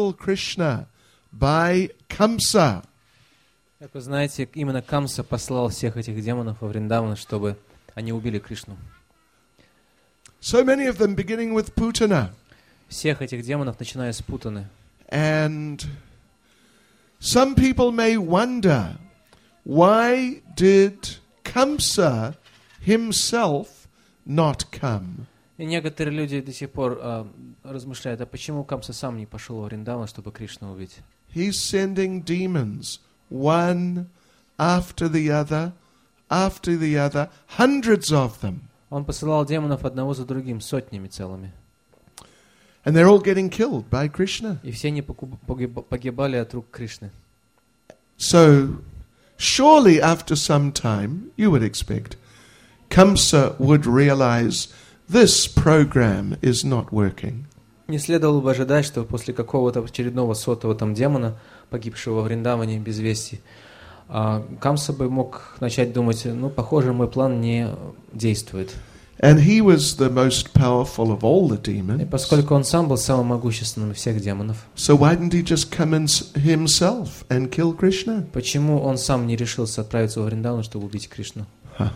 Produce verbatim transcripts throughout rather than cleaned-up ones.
kill Krishna by Kamsa. Как вы знаете, именно Камса послал всех этих демонов во Вриндаван, чтобы они убили Кришну. So many of them beginning with Putana. Всех этих демонов, начиная с Путаны. And some people may wonder, why did Kamsa himself not come? И некоторые люди до сих пор а, размышляют, а почему Камса сам не пошел во Вриндаван, чтобы Кришну убить? He's sending demons, one after the other, after the other, hundreds of them. Он посылал демонов одного за другим, сотнями целыми. And they're all getting killed by Krishna. И все они погибали от рук Кришны. So, surely after some time, you would expect, Kamsa would realize this program is not working. Не следовало бы ожидать, что после какого-то очередного сотого там демона, погибшего во Вриндаване без вести, Камса бы мог начать думать, ну, похоже, мой план не действует. And he was the most powerful of all the demons. И поскольку он сам был самым могущественным из всех демонов, so why didn't he just come in himself and kill Krishna? Почему он сам не решился отправиться во Вриндаван, чтобы убить Кришну?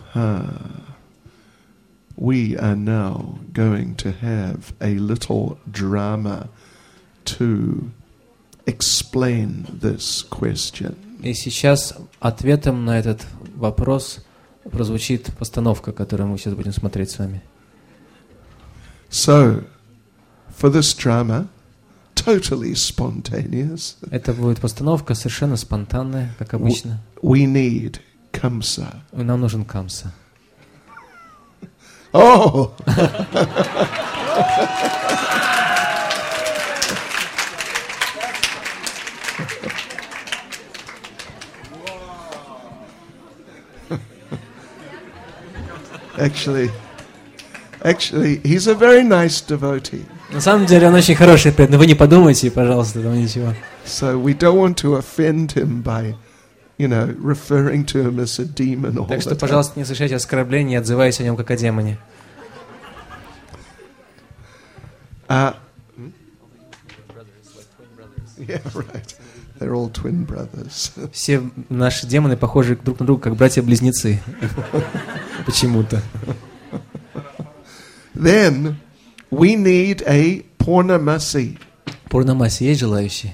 We are now going to have a little drama to explain this question. И сейчас ответом на этот вопрос прозвучит постановка, которую мы сейчас будем смотреть с вами. So, for this drama, totally spontaneous. Это будет постановка совершенно спонтанная, как обычно. We need Kamsa. Нам нужен Камса. Oh! Actually, actually, he's a very nice devotee. На самом деле он очень хороший преданный. Вы не подумайте, пожалуйста, там ничего. So we don't want to offend him by, you know, referring to him as a demon all the time. Так что, пожалуйста, не совершайте оскорблений, отзываясь о нем как о демоне. Uh, yeah, right. They're all twin brothers. Все наши демоны похожи друг на друга, как братья-близнецы. Почему-то. Then we need a Purnamasi. Пурнамаси есть желающие?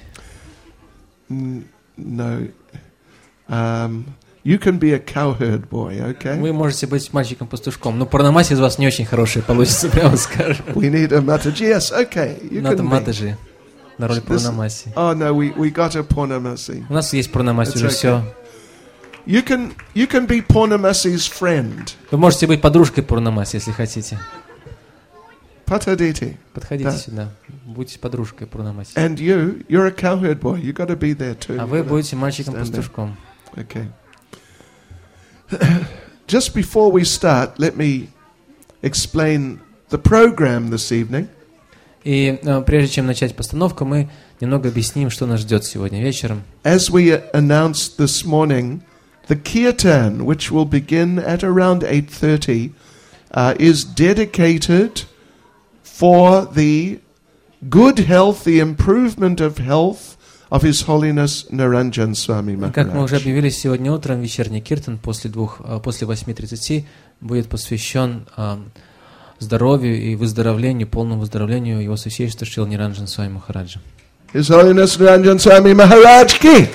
No. Um, you can be a cowherd boy, okay? Вы можете быть мальчиком-пастушком, но Пурнамаси из вас не очень хорошие получится, прямо скажем. We need a Mataji. Yes, okay. You Надо can Матаджи на роль Пурнамаси. Oh no, we we got a Purnamasi. У нас есть Пурнамаси, уже okay. все. You can you can be Purnamasi's friend. Вы можете быть подружкой Пурнамаси, если хотите. Pataditi. Подходите Да. сюда, будьте подружкой Пурнамаси. And you, you're a cowherd boy. You got to be there too. А вы будете мальчиком-пастушком. Okay. Just before we start, let me explain the program this evening. И э, прежде чем начать постановку, мы немного объясним, что нас ждет сегодня вечером. As we announced this morning, the kirtan, which will begin at around eight thirty, uh, is dedicated for the good health, the improvement of health of His Holiness Niranjan Swami Maharaj. Как мы уже объявили, сегодня утром вечерний киртан после двух, после восьми тридцати будет посвящен э, здоровью и выздоровлению, полному выздоровлению его священства Шрила Ниранджана Свами Махараджа. His Holiness Niranjan Swami Maharaj ki!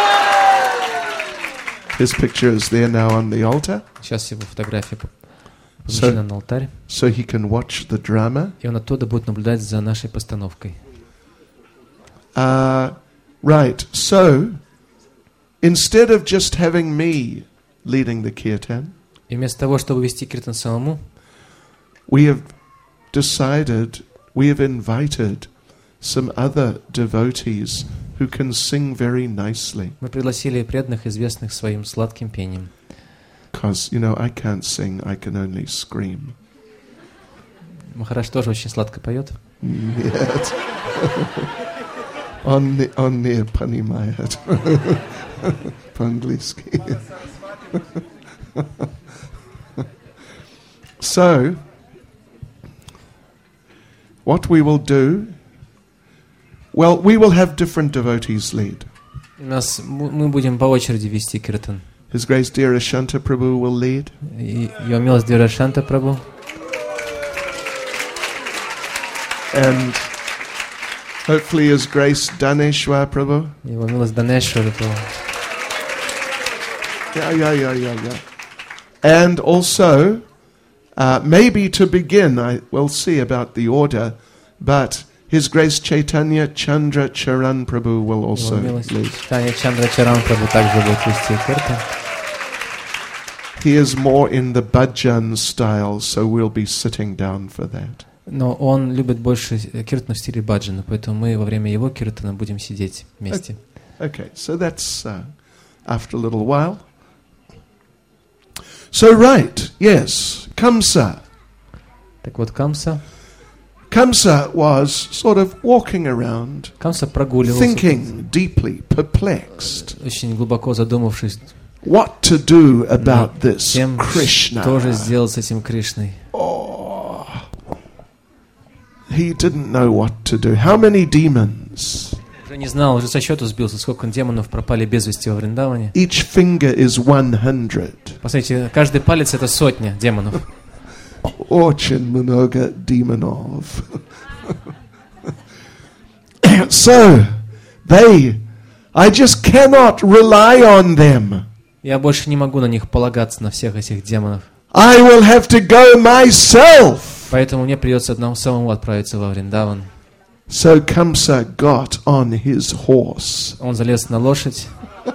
His picture is there now on the altar. Сейчас его фотография помещена на алтарь. So he can watch the drama. И он оттуда будет наблюдать за нашей постановкой. Uh, right. So, instead of just having me leading the kirtan, и вместо того, чтобы вести киртан самому, we have decided, we have invited some other devotees who can sing very nicely. Мы пригласили преданных, известных своим сладким пением. Because, you know, I can't sing, I can only scream. Махарадж тоже очень сладко поет. Нет. Он не, он не понимает по-английски. So, what we will do, well, we will have different devotees lead. У нас, мы будем по очереди вести киртан. His Grace Dhira Shanta Prabhu will lead. И Его милость Dhira Shanta Prabhu. And hopefully His Grace Daneshwar Prabhu. Его милость Данешвар Prabhu. Yeah, yeah, yeah, yeah, yeah. And also, uh, maybe to begin, I will see about the order, but His Grace Chaitanya Chandra Charan Prabhu will also Его милость lead. Чайтанья Чандра Чаран Прабhu также будет вести киртан. He is more in the bhajan style, so we'll be sitting down for that. Но он любит больше киртан в стиле баджана, поэтому мы во время его киртана будем сидеть вместе. Okay, so that's uh, after a little while. So right, yes, Kamsa. Так вот, Камса, Kamsa was sort of walking around, Камса прогуливался, thinking deeply, perplexed, очень глубоко задумавшись what to do about над this тем, Krishna. что же сделать с этим Кришной. Oh, he didn't know what to do. How many demons? Уже не знал, уже со счету сбился, сколько демонов пропали без вести во Вриндаване. Each finger is one hundred. Посмотрите, каждый палец — это сотня демонов. Очень много демонов. So, they, I just cannot rely on them. Я больше не могу на них полагаться, на всех этих демонов. I will have to go myself. Поэтому мне придется одному самому отправиться во Вриндаван. So Kamsa got on his horse. Он залез на лошадь.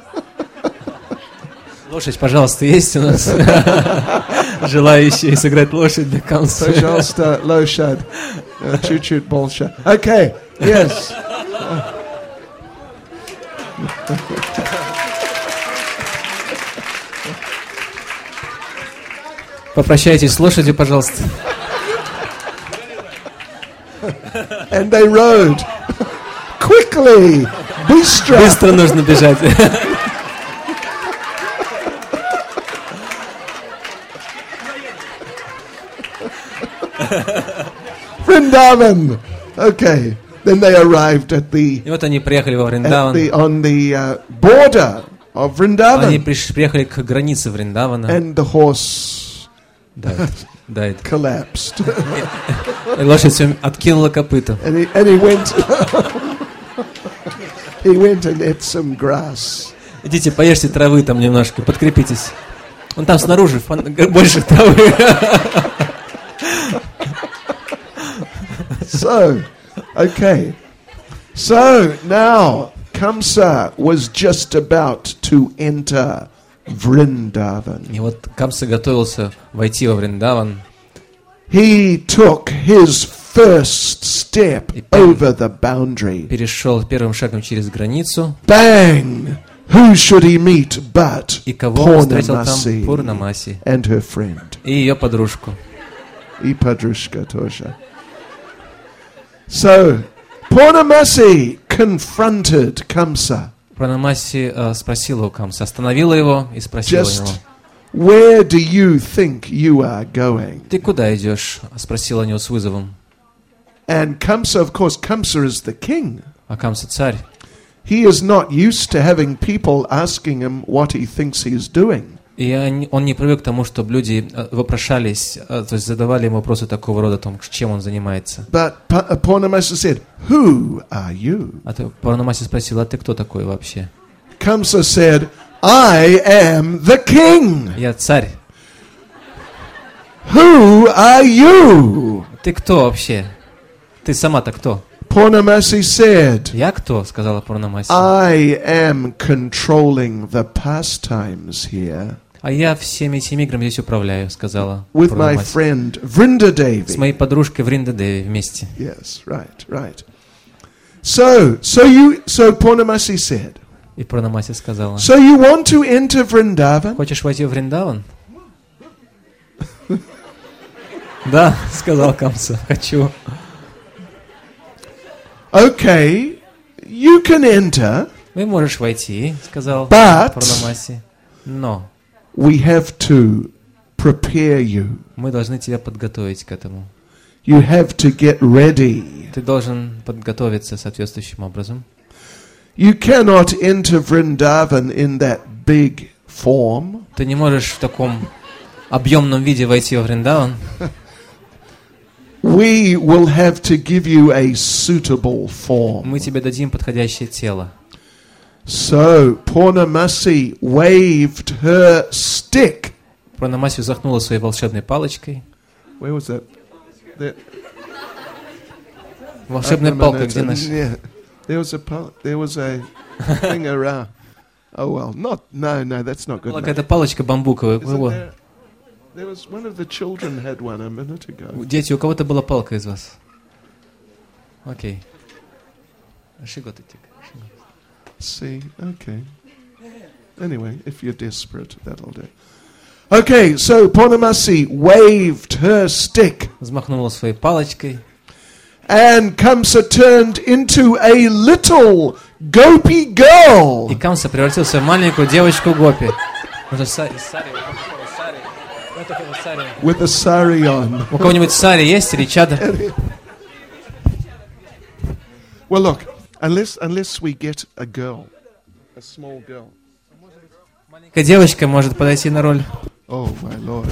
Лошадь, пожалуйста, есть у нас желающие сыграть лошадь для Камсы. Пожалуйста, лошадь. Uh, чуть-чуть больше. Okay, yes. Попрощайтесь с лошадью, пожалуйста. And they rode quickly, быстро. Быстро нужно бежать. Vrindavan. Okay. Then they arrived at the, И вот они приехали во at Вриндаван. the on the uh, border of Они Vrindavan, приш- приехали к границе Вриндавана. and the horse Да, да, это. collapsed, И лошадь всё откинула копыта. and he and he went. He went and ate some grass. Идите, поешьте травы там немножко, подкрепитесь. Вон там снаружи фон- больше травы. So, okay. So now Kamsa was just about to enter Vrindavan. И вот Камса готовился войти во Вриндаван. He took his first step И первым- over the boundary. Перешел первым шагом через границу. Bang! Who should he meet but И кого он встретил там? Purnamasi Пурнамаси. and her friend, И ее подружку. и подружка тоже. So, Purnamasi confronted Kamsa. Пурнамаси э, спросила у Камса, остановила его и спросила Just, его: where do you think you are going? ты куда идешь? Спросила у него с вызовом. And Kamsa, of course, Kamsa is the king. А Камса царь. He is not used to having people asking him what he thinks he is doing. И он он не привык к тому, чтобы люди э, вопрошались, э, то есть задавали ему вопросы такого рода, о том, чем он занимается. But Pa- uh, Purnamasi said, who are you? А то Пурнамаси спросил: а ты кто такой вообще? Kamsa said, I am the king. Я царь. Who are you? Ты кто вообще? Ты сама-то кто? Purnamasi said, Я кто? Сказала Пурнамаси. I am controlling the pastimes here А я всеми этими играми здесь управляю, сказала with my Пурнамаси. friend С Vrindadevi. моей подружкой Вриндадеви вместе. Yes, right, right. So, so you, so Purnamasi said, И Пурнамаси сказала: so you want to enter Vrindavan? хочешь войти в Вриндаван? Да, сказал Камса, хочу. Okay, you can enter, Вы можешь войти, сказал But- Пурнамаси. Но we have to prepare you. мы должны тебя подготовить к этому. you have to get ready. Ты должен подготовиться соответствующим образом. You cannot enter Vrindavan in that big form. Ты не можешь в таком объемном виде войти во Вриндаван. We will have to give you a suitable form. Мы тебе дадим подходящее тело. So Purnamasi waved her stick. Пурнамаси взмахнула своей волшебной палочкой. Where was that? There. Волшебная палка, где наша? Yeah. There was a pal- there was a thing around. Oh well, not no no that's not good. Была какая-то палочка бамбуковая. There, there was one of the children had one a minute ago. Дети, у кого-то была палка из вас? Окей. She got it. See, okay. Anyway, if you're desperate, that'll do. Okay, so Purnamasi waved her stick. Взмахнула своей палочкой. And Kamsa turned into a little gopi girl. И Камса превратился в маленькую девочку гопи. With a sari on. У кого-нибудь сари есть или чада? Well, look, unless unless we get a girl, a small girl. Маленькая девочка может подойти на роль. Oh my Lord.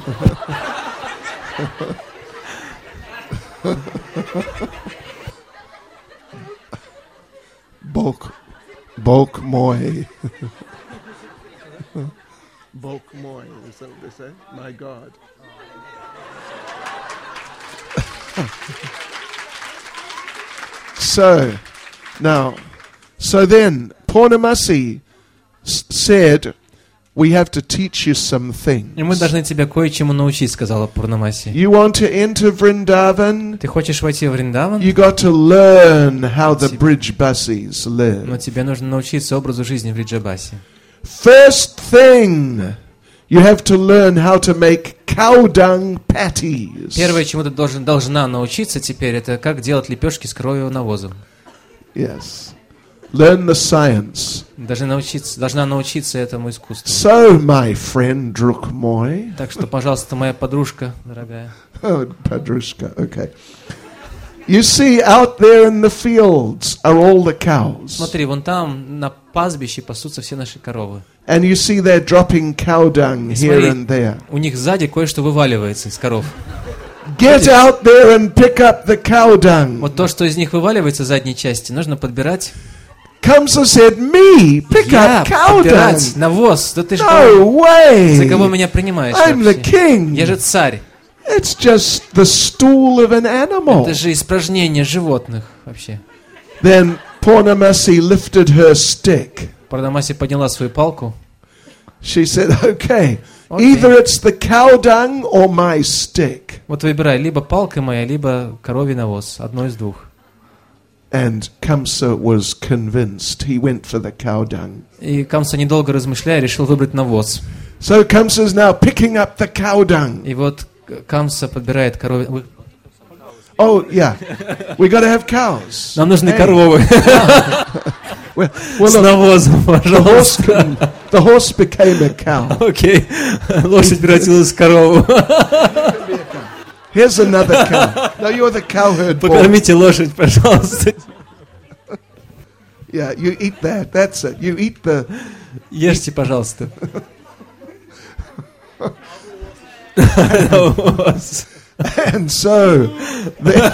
Bok, Bok Moy. Bok Moy, is that what they say? My God. So, now, so then, Purnamasi s- said, we have to teach you some things. И мы должны тебя кое-чему научить, сказала Пурнамаси. You want to enter Vrindavan? Ты хочешь войти в Вриндаван? You got to learn how the bridge buses live. Но тебе нужно научиться образу жизни в Вриджабасе. First thing, you have to learn how to make cow dung patties. Первое, чему ты должен, должна научиться теперь, это как делать лепешки с коровьего навозом. Yes. Learn the science. Должна научиться, должна научиться этому искусству. So, my friend Drukmoy. Так что, пожалуйста, моя подружка, дорогая. Oh, Padrushka, okay. You see, out there in the fields are all the cows. Смотри, вон там на пастбище пасутся все наши коровы. And you see they're dropping cow dung here and there. У них сзади кое-что вываливается из коров. Get out there and pick up the cow dung. Вот то, что из них вываливается в задней части, нужно подбирать. Kamsa said, me, pick Я up cow подбирать dung. навоз. Да ты же No way. за кого меня принимаешь I'm the вообще? king. Я же царь. It's just the stool of an animal. Это же испражнение животных вообще. Then Purnamasi lifted her stick. Пурнамаси подняла свою палку. She said, okay, Okay. either it's the cow dung or my stick. Вот выбирай, либо палка моя, либо коровий навоз. Одно из двух. And Kamsa was convinced. He went for the cow dung. И Камса, недолго размышляя, решил выбрать навоз. So Kamsa's now picking up the cow dung. И вот Камса подбирает коровий... Вы- Oh, yeah. We got to have cows. Нам нужны Hey. коровы. Well, well, С look, навозом, the horse, пожалуйста. can, the horse became a cow. Окей. Лошадь превратилась в корову. Here's another cow. No, you're the cowherd boy. Покормите лошадь, пожалуйста. Yeah, you eat that. That's it. You eat the... Ешьте, пожалуйста. And so... Then,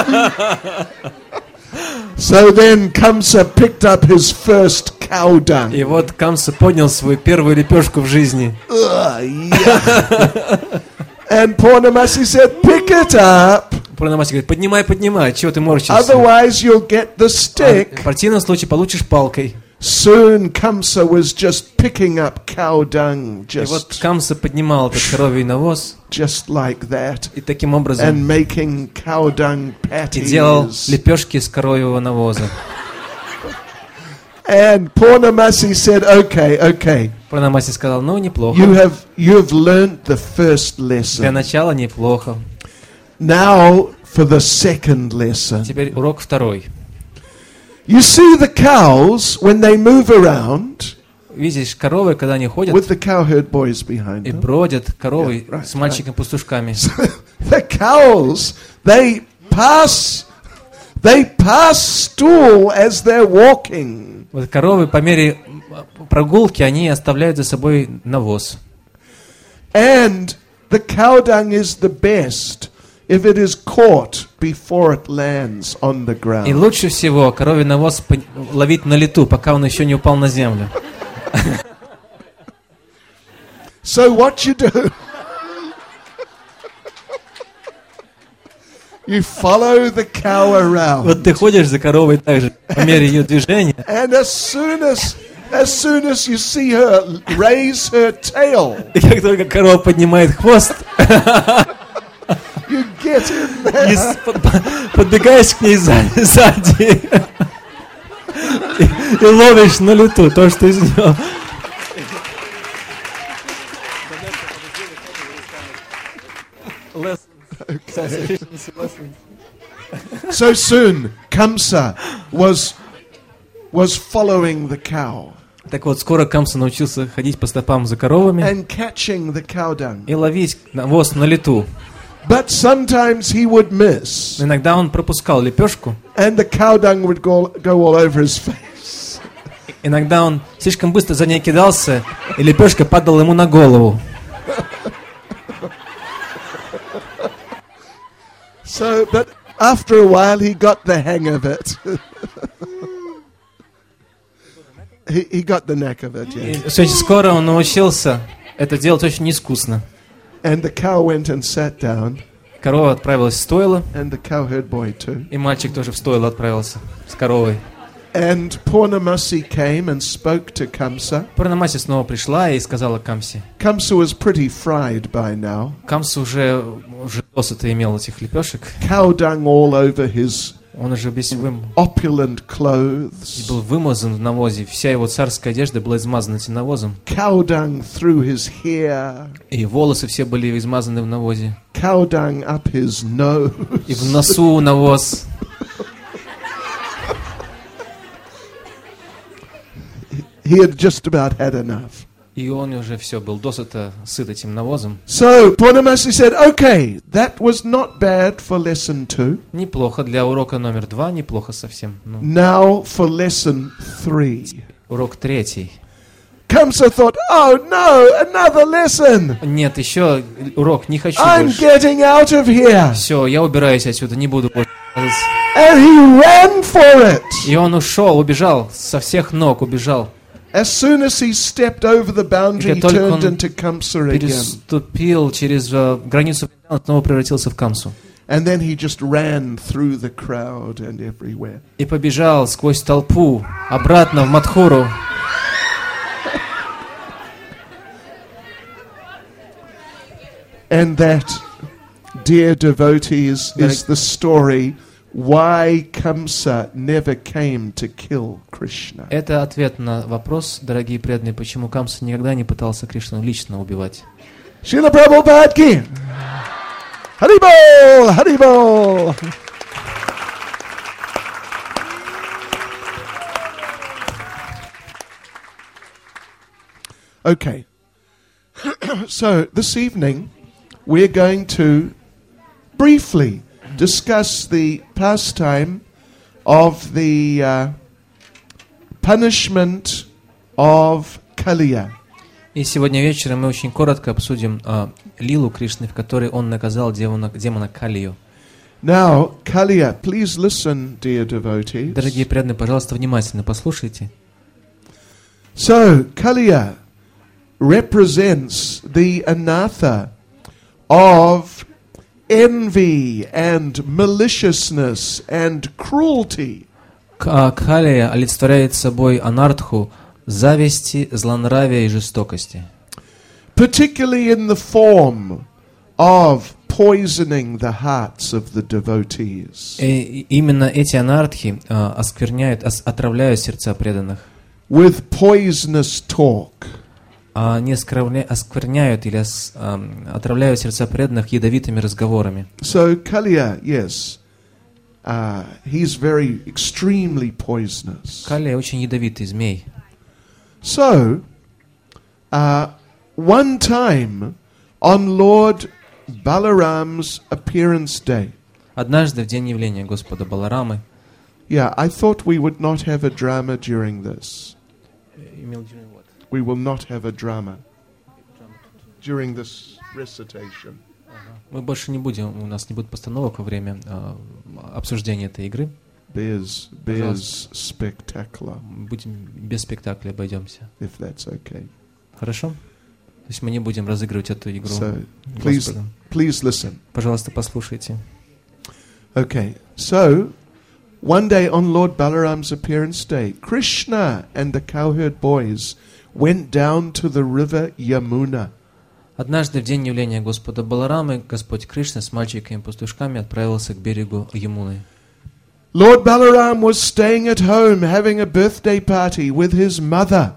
so then Kamsa picked up his first cow dung. И вот Камса поднял свою первую лепешку в жизни. Ugh, yeah. And Purnamasi said, pick it up, Пурнамаси говорит, поднимай, поднимай, чего ты морщишься? otherwise you'll get the А stick. в противном случае получишь палкой. Soon Kamsa was just picking up cow dung, И вот just, Камса поднимал этот коровий навоз just like that, и таким образом and making cow dung и делал patties. лепешки из коровьего навоза. And Purnamasi said, okay, okay, Пурнамаси сказал, ну, неплохо. you have, you have learnt the first Для lesson. начала неплохо. Now for the second lesson. Теперь урок второй. You see the cows, when they move around, Видишь, коровы, когда они ходят with the cowherd boys behind и them, бродят, коровы Yeah, right, с мальчиками-пастушками. the cows they pass, they pass stool as they're walking. Вот коровы по мере прогулки, они оставляют за собой навоз. And the cow dung is the best if it is caught before it lands on the ground. И лучше всего коровий навоз ловить на лету, пока он еще не упал на землю. So what you do, you follow the cow around. Вот ты ходишь за коровой так же, по мере ее движения. And as soon as, as soon as you see her raise her tail, И как только корова поднимает хвост, you get in и there. с- под- подбегаешь к ней сзади, сзади и, и ловишь на лету то, что из нее. So soon, Kamsa was, was following the cow Так вот, скоро Камса научился ходить по стопам за коровами and catching the cow dung. и ловить навоз на лету. But sometimes he would miss, Иногда он пропускал лепешку, and the cow dung would go, go all over his face. иногда он слишком быстро за ней кидался, и лепешка падала ему на голову. So, but after a while, he got the hang of it. he, he got the knack of it, И yeah. очень скоро он научился это делать очень искусно. And the cow went and sat down, Корова отправилась в стойло, and the cowherd boy too. и мальчик тоже в стойло отправился с коровой. And Purnamasi came and spoke to Kamsa. Пурнамаси снова пришла и сказала Камсе. Kamsa was pretty fried by now. Камса уже, уже досыта имел этих лепешек. Cow dung all over his Он уже весь вым, opulent clothes. был вымазан в навозе. Вся его царская одежда была измазана этим навозом. Cow dung through his hair. И волосы все были измазаны в навозе. Cow dung up his nose. И в носу навоз. He had just about had enough. И он уже все был досыта сыт этим навозом. So Purnamasi said, okay, that was not bad for lesson two. Неплохо для урока номер два, неплохо совсем. Ну, Now for lesson three. урок третий. Kamsa thought, oh no, another lesson. Нет, еще урок, не хочу I'm больше. getting out of here. Все, я убираюсь отсюда, не буду больше. And he ran for it. И он ушел, убежал, со всех ног убежал. As soon as he stepped over the boundary, he Как только turned он into Kamsa again. переступил через э, границу, он снова превратился в Камсу. And then he just ran through the crowd and everywhere. И побежал сквозь толпу, обратно в Мадхуру. And that, dear devotees, is the story why Kamsa never came to kill Krishna. Это ответ на вопрос, дорогие преданные, почему Камса никогда не пытался Кришну лично убивать. Srila Prabhupada ki. Haribol, Haribol. Okay. So this evening we're going to briefly discuss the pastime of the uh, punishment of Kaliya. И сегодня вечером мы очень коротко обсудим а, лилу Кришны, в которой он наказал демона, демона Калию. Now, Kaliya, please listen, dear devotees. Дорогие преданные, пожалуйста, внимательно послушайте. So, Kaliya represents the anatha of envy and maliciousness and cruelty. К- Калия олицетворяет собой анартху, зависти, злонравия и жестокости. Particularly in the form of poisoning the hearts of the devotees. И именно эти анартхи а, оскверняют, ос- отравляют сердца преданных. With poisonous talk. А они оскорбля- оскверняют или ос- ам, отравляют сердца преданных ядовитыми разговорами. So, Kaliya, yes, uh, he's very extremely poisonous. Калия очень ядовитый змей. So, uh, one time on Lord Balaram's appearance day, Однажды в день явления Господа Баларамы, Yeah, I thought we would not have a drama during this. We will not have a drama during this recitation. мы больше не будем, у нас не будет постановок во время э, обсуждения этой игры. Без, без spectacular. Будем без спектакля обойдемся. If that's okay. Хорошо? То есть мы не будем разыгрывать эту игру. So, please, please listen. Пожалуйста, послушайте. Okay, so one day on Lord Balaram's appearance day, Krishna and the cowherd boys went down to the river Yamuna. Однажды в день явления Господа Баларамы Господь Кришна с мальчиками-пастушками отправился к берегу Ямуны. Lord Balaram was staying at home having a birthday party with his mother.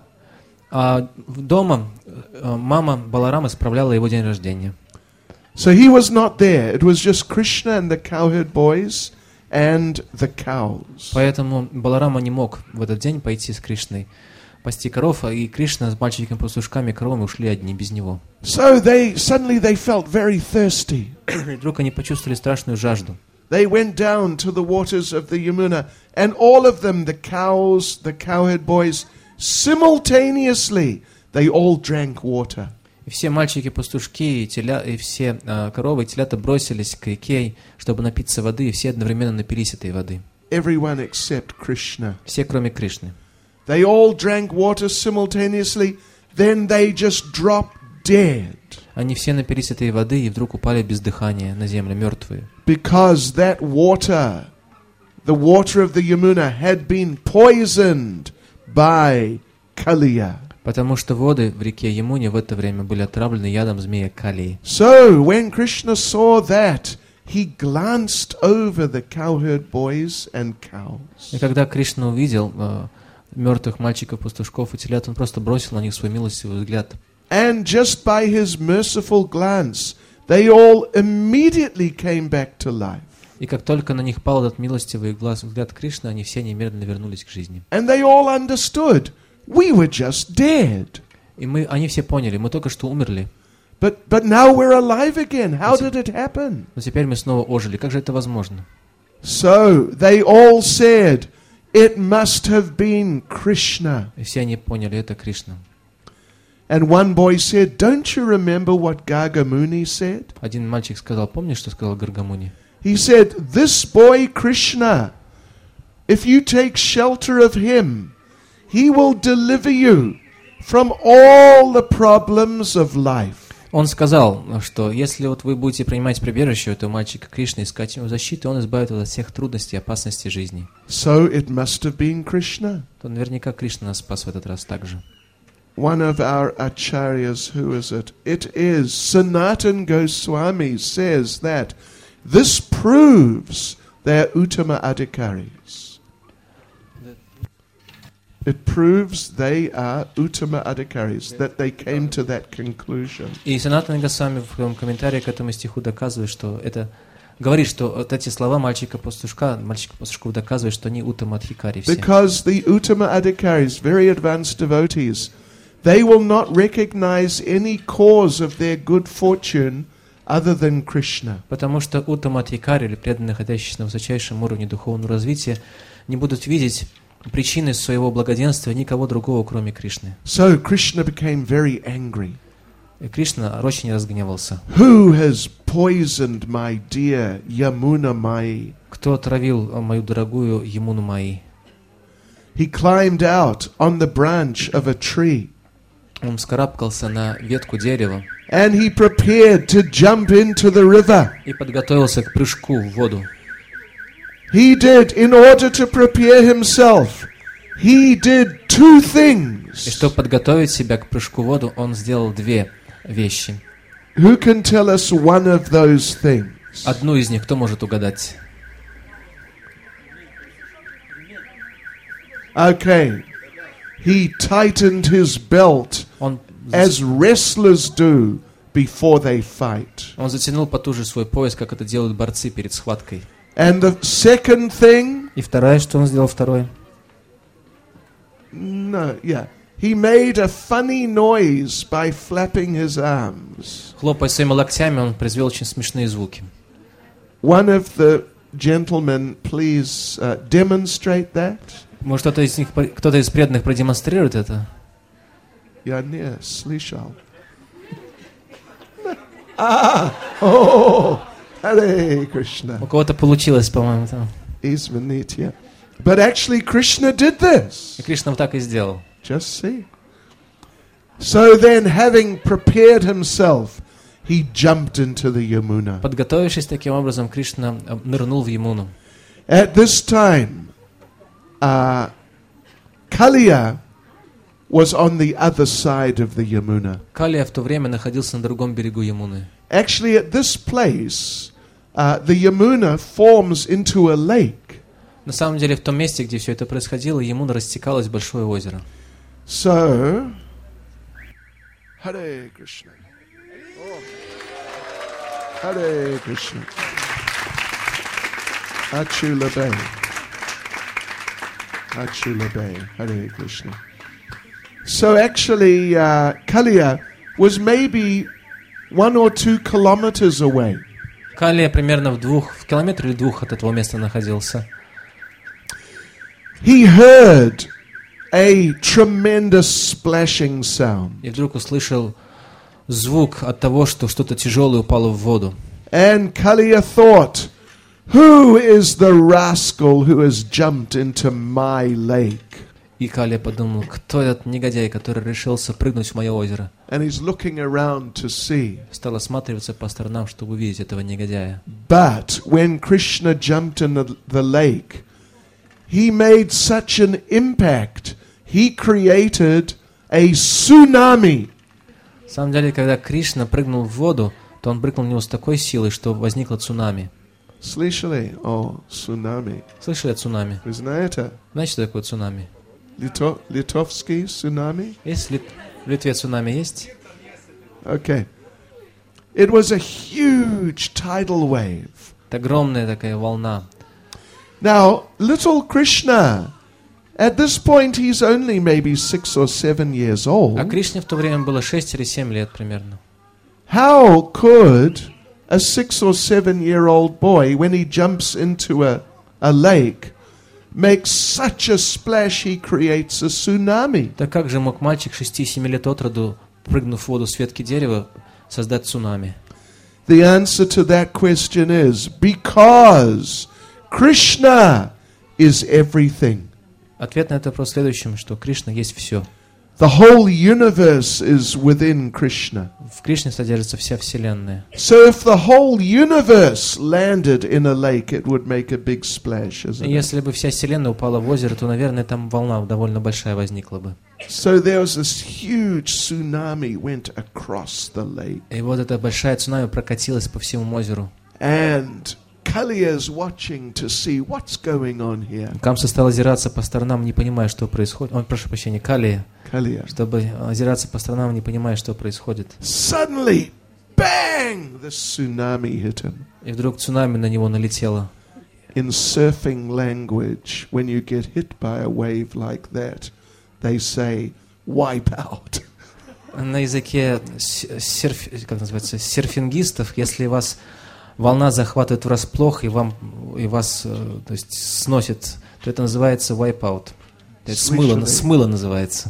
А дома мама Баларама справляла его день рождения. So he was not there. It was just Krishna and the cowherd boys and the cows. Поэтому Баларама не мог в этот день пойти с Кришной пасти коров, и Кришна с мальчиками-пастушками коровами ушли одни без него. So they suddenly they felt very thirsty. И вдруг они почувствовали страшную жажду. They went down to the waters of the Yamuna, and all of them, the cows, the cowherd boys, simultaneously, they all drank water. И все мальчики-пастушки и, теля, и все э, коровы и телята бросились к реке, чтобы напиться воды, и все одновременно напились этой воды. Everyone except Krishna. Все, кроме Кришны. They all drank water simultaneously, then they just dropped dead. Они все напились этой воды и вдруг упали без дыхания на землю, мертвые. Because that water, the water of the Yamuna, had been poisoned by Kaliya. Потому что воды в реке Ямуне в это время были отравлены ядом змея Калии. So when Krishna saw that, he glanced over the cowherd boys and cows. И когда Кришна увидел э, мертвых мальчиков-пастушков и телят, он просто бросил на них свой милостивый взгляд. And just by his merciful glance, they all immediately came back to life. И как только на них пал этот милостивый глаз, взгляд Кришны, они все немедленно вернулись к жизни. And they all understood, we were just dead. И мы, они все поняли, мы только что умерли. But, but now we're alive again. How did it happen? Но теперь мы снова ожили. Как же это возможно? So they all said, it must have been Krishna. И все они поняли, это Кришна. And one boy said, don't you remember what Gargamuni said? Один мальчик сказал, помнишь, что сказал Гаргамуни? He said, this boy Krishna, if you take shelter of him, he will deliver you from all the problems of life. Он сказал, что если вот вы будете принимать прибежище у этого мальчика Кришны, искать ему защиты, он избавит вас от всех трудностей и опасностей жизни. So it must have been Krishna. То наверняка Кришна нас спас в этот раз также. One of our acharyas, who is it? It is Sanatan Goswami, says that this proves they're Uttama Adhikaris. It proves they are Uttama Adhikaris, that they came to that conclusion. И Санатана Госвами в своем комментарии к этому стиху доказывает, что это говорит, что вот эти слова мальчика-пастушка, мальчика-пастушков доказывают, что они Уттама Адхикари все. Because the Uttama Adhikaris, very advanced devotees, they will not recognize any cause of their good fortune other than Krishna. Потому что Уттама Адхикари, или преданные, находящиеся на высочайшем уровне духовного развития, не будут видеть причины своего благоденствия никого другого, кроме Кришны. So Krishna became very angry. И Кришна очень разгневался. Who has poisoned my dear Yamuna Mai? Кто отравил мою дорогую Ямуну Майи? He climbed out on the branch of a tree. Он вскарабкался на ветку дерева And he prepared to jump into the river. и подготовился к прыжку в воду. He did, in order to prepare himself, he did two things. И чтобы подготовить себя к прыжку в воду, он сделал две вещи. Who can tell us one of those things? Одну из них кто может угадать? Okay. He tightened his belt Он, as wrestlers do before they fight. он затянул потуже свой пояс, как это делают борцы перед схваткой. And the second thing, И второе, что он сделал второе? no, yeah. He made a funny noise by flapping his arms. Хлопая своими локтями, он произвел очень смешные звуки. one of the gentlemen please uh, demonstrate that? Может, кто-то из них, кто-то из преданных продемонстрирует это? Я не слышал. Ah, oh, Hare Krishna. У кого-то получилось, по-моему, там. Извините. But actually Krishna did this. И Кришна вот так и сделал. Just see. So then, having prepared himself, he jumped into the Yamuna. Подготовившись таким образом, Кришна нырнул в Ямуну. At this time, uh, Kaliya was on the other side of the Yamuna. Калия в то время находился на другом берегу Ямуны. Actually, at this place, uh, the Yamuna forms into a lake. На самом деле, в том месте, где все это происходило, Ямуна растекалось в большое озеро. So, Hare Krishna. Oh. Hare Krishna. Achula Bay. Achula Bay. Hare Krishna. So actually, uh, Kaliya was maybe one or two kilometers away. Калия примерно в двух, в километре или двух от этого места находился. He heard a tremendous splashing sound. И вдруг услышал звук от того, что что-то тяжелое упало в воду. And Kaliya thought, who is the rascal who has jumped into my lake? И Калия подумал, кто этот негодяй, который решился прыгнуть в мое озеро. And he's looking around to see. Стал осматриваться по сторонам, чтобы увидеть этого негодяя. But when Krishna jumped in the, the lake, he made such an impact. He created a tsunami. На самом деле, когда Кришна прыгнул в воду, то он прыгнул в него с такой силой, что возникло цунами. Слышали? О, цунами. Слышали о цунами? Вы знаете? Знаете, что такое цунами? Лито, литовский цунами? Есть ли в Литве цунами есть? Okay. It was a huge tidal wave. Это огромная такая волна. Now, little Krishna, at this point he's only maybe six or seven years old. А Кришне в то время было шесть или семь лет примерно. How could a six or seven year old boy, when he jumps into a, a lake, make such a splash he creates a tsunami? Так как же мог мальчик шести-семи лет от роду, прыгнув в воду с ветки дерева, создать цунами? The answer to that question is because Krishna is everything. Ответ на это вопрос в следующем, что Кришна есть все. The whole universe is within Krishna. В Кришне содержится вся вселенная. So if the whole universe landed in a lake, it would make a big splash, isn't И it? если бы вся вселенная упала в озеро, то, наверное, там волна довольно большая возникла бы. So there was this huge tsunami went across the lake. И вот эта большая цунами прокатилась по всему озеру. And Kaliya is watching to see what's going on here. Камса стал озираться по сторонам, не понимая, что происходит. Он, прошу прощения, Калия, Kaliya. чтобы озираться по сторонам, не понимая, что происходит. Suddenly, bang! The tsunami hit him. И вдруг цунами на него налетело. In surfing language, when you get hit by a wave like that, they say, wipe out. На языке серф, как называется, серфингистов, если вас волна захватывает врасплох и, вам, и вас то есть, сносит, то это называется wipeout. Это смыло, смыло называется.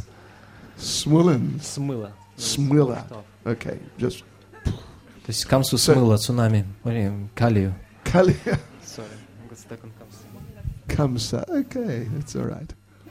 Смылен? Смыло. Смыло. Okay, just... То есть Камсу смыло цунами, Калию. Kaliya. Sorry, I'm got stuck on Kamsa. Kamsa. Okay, that's all right.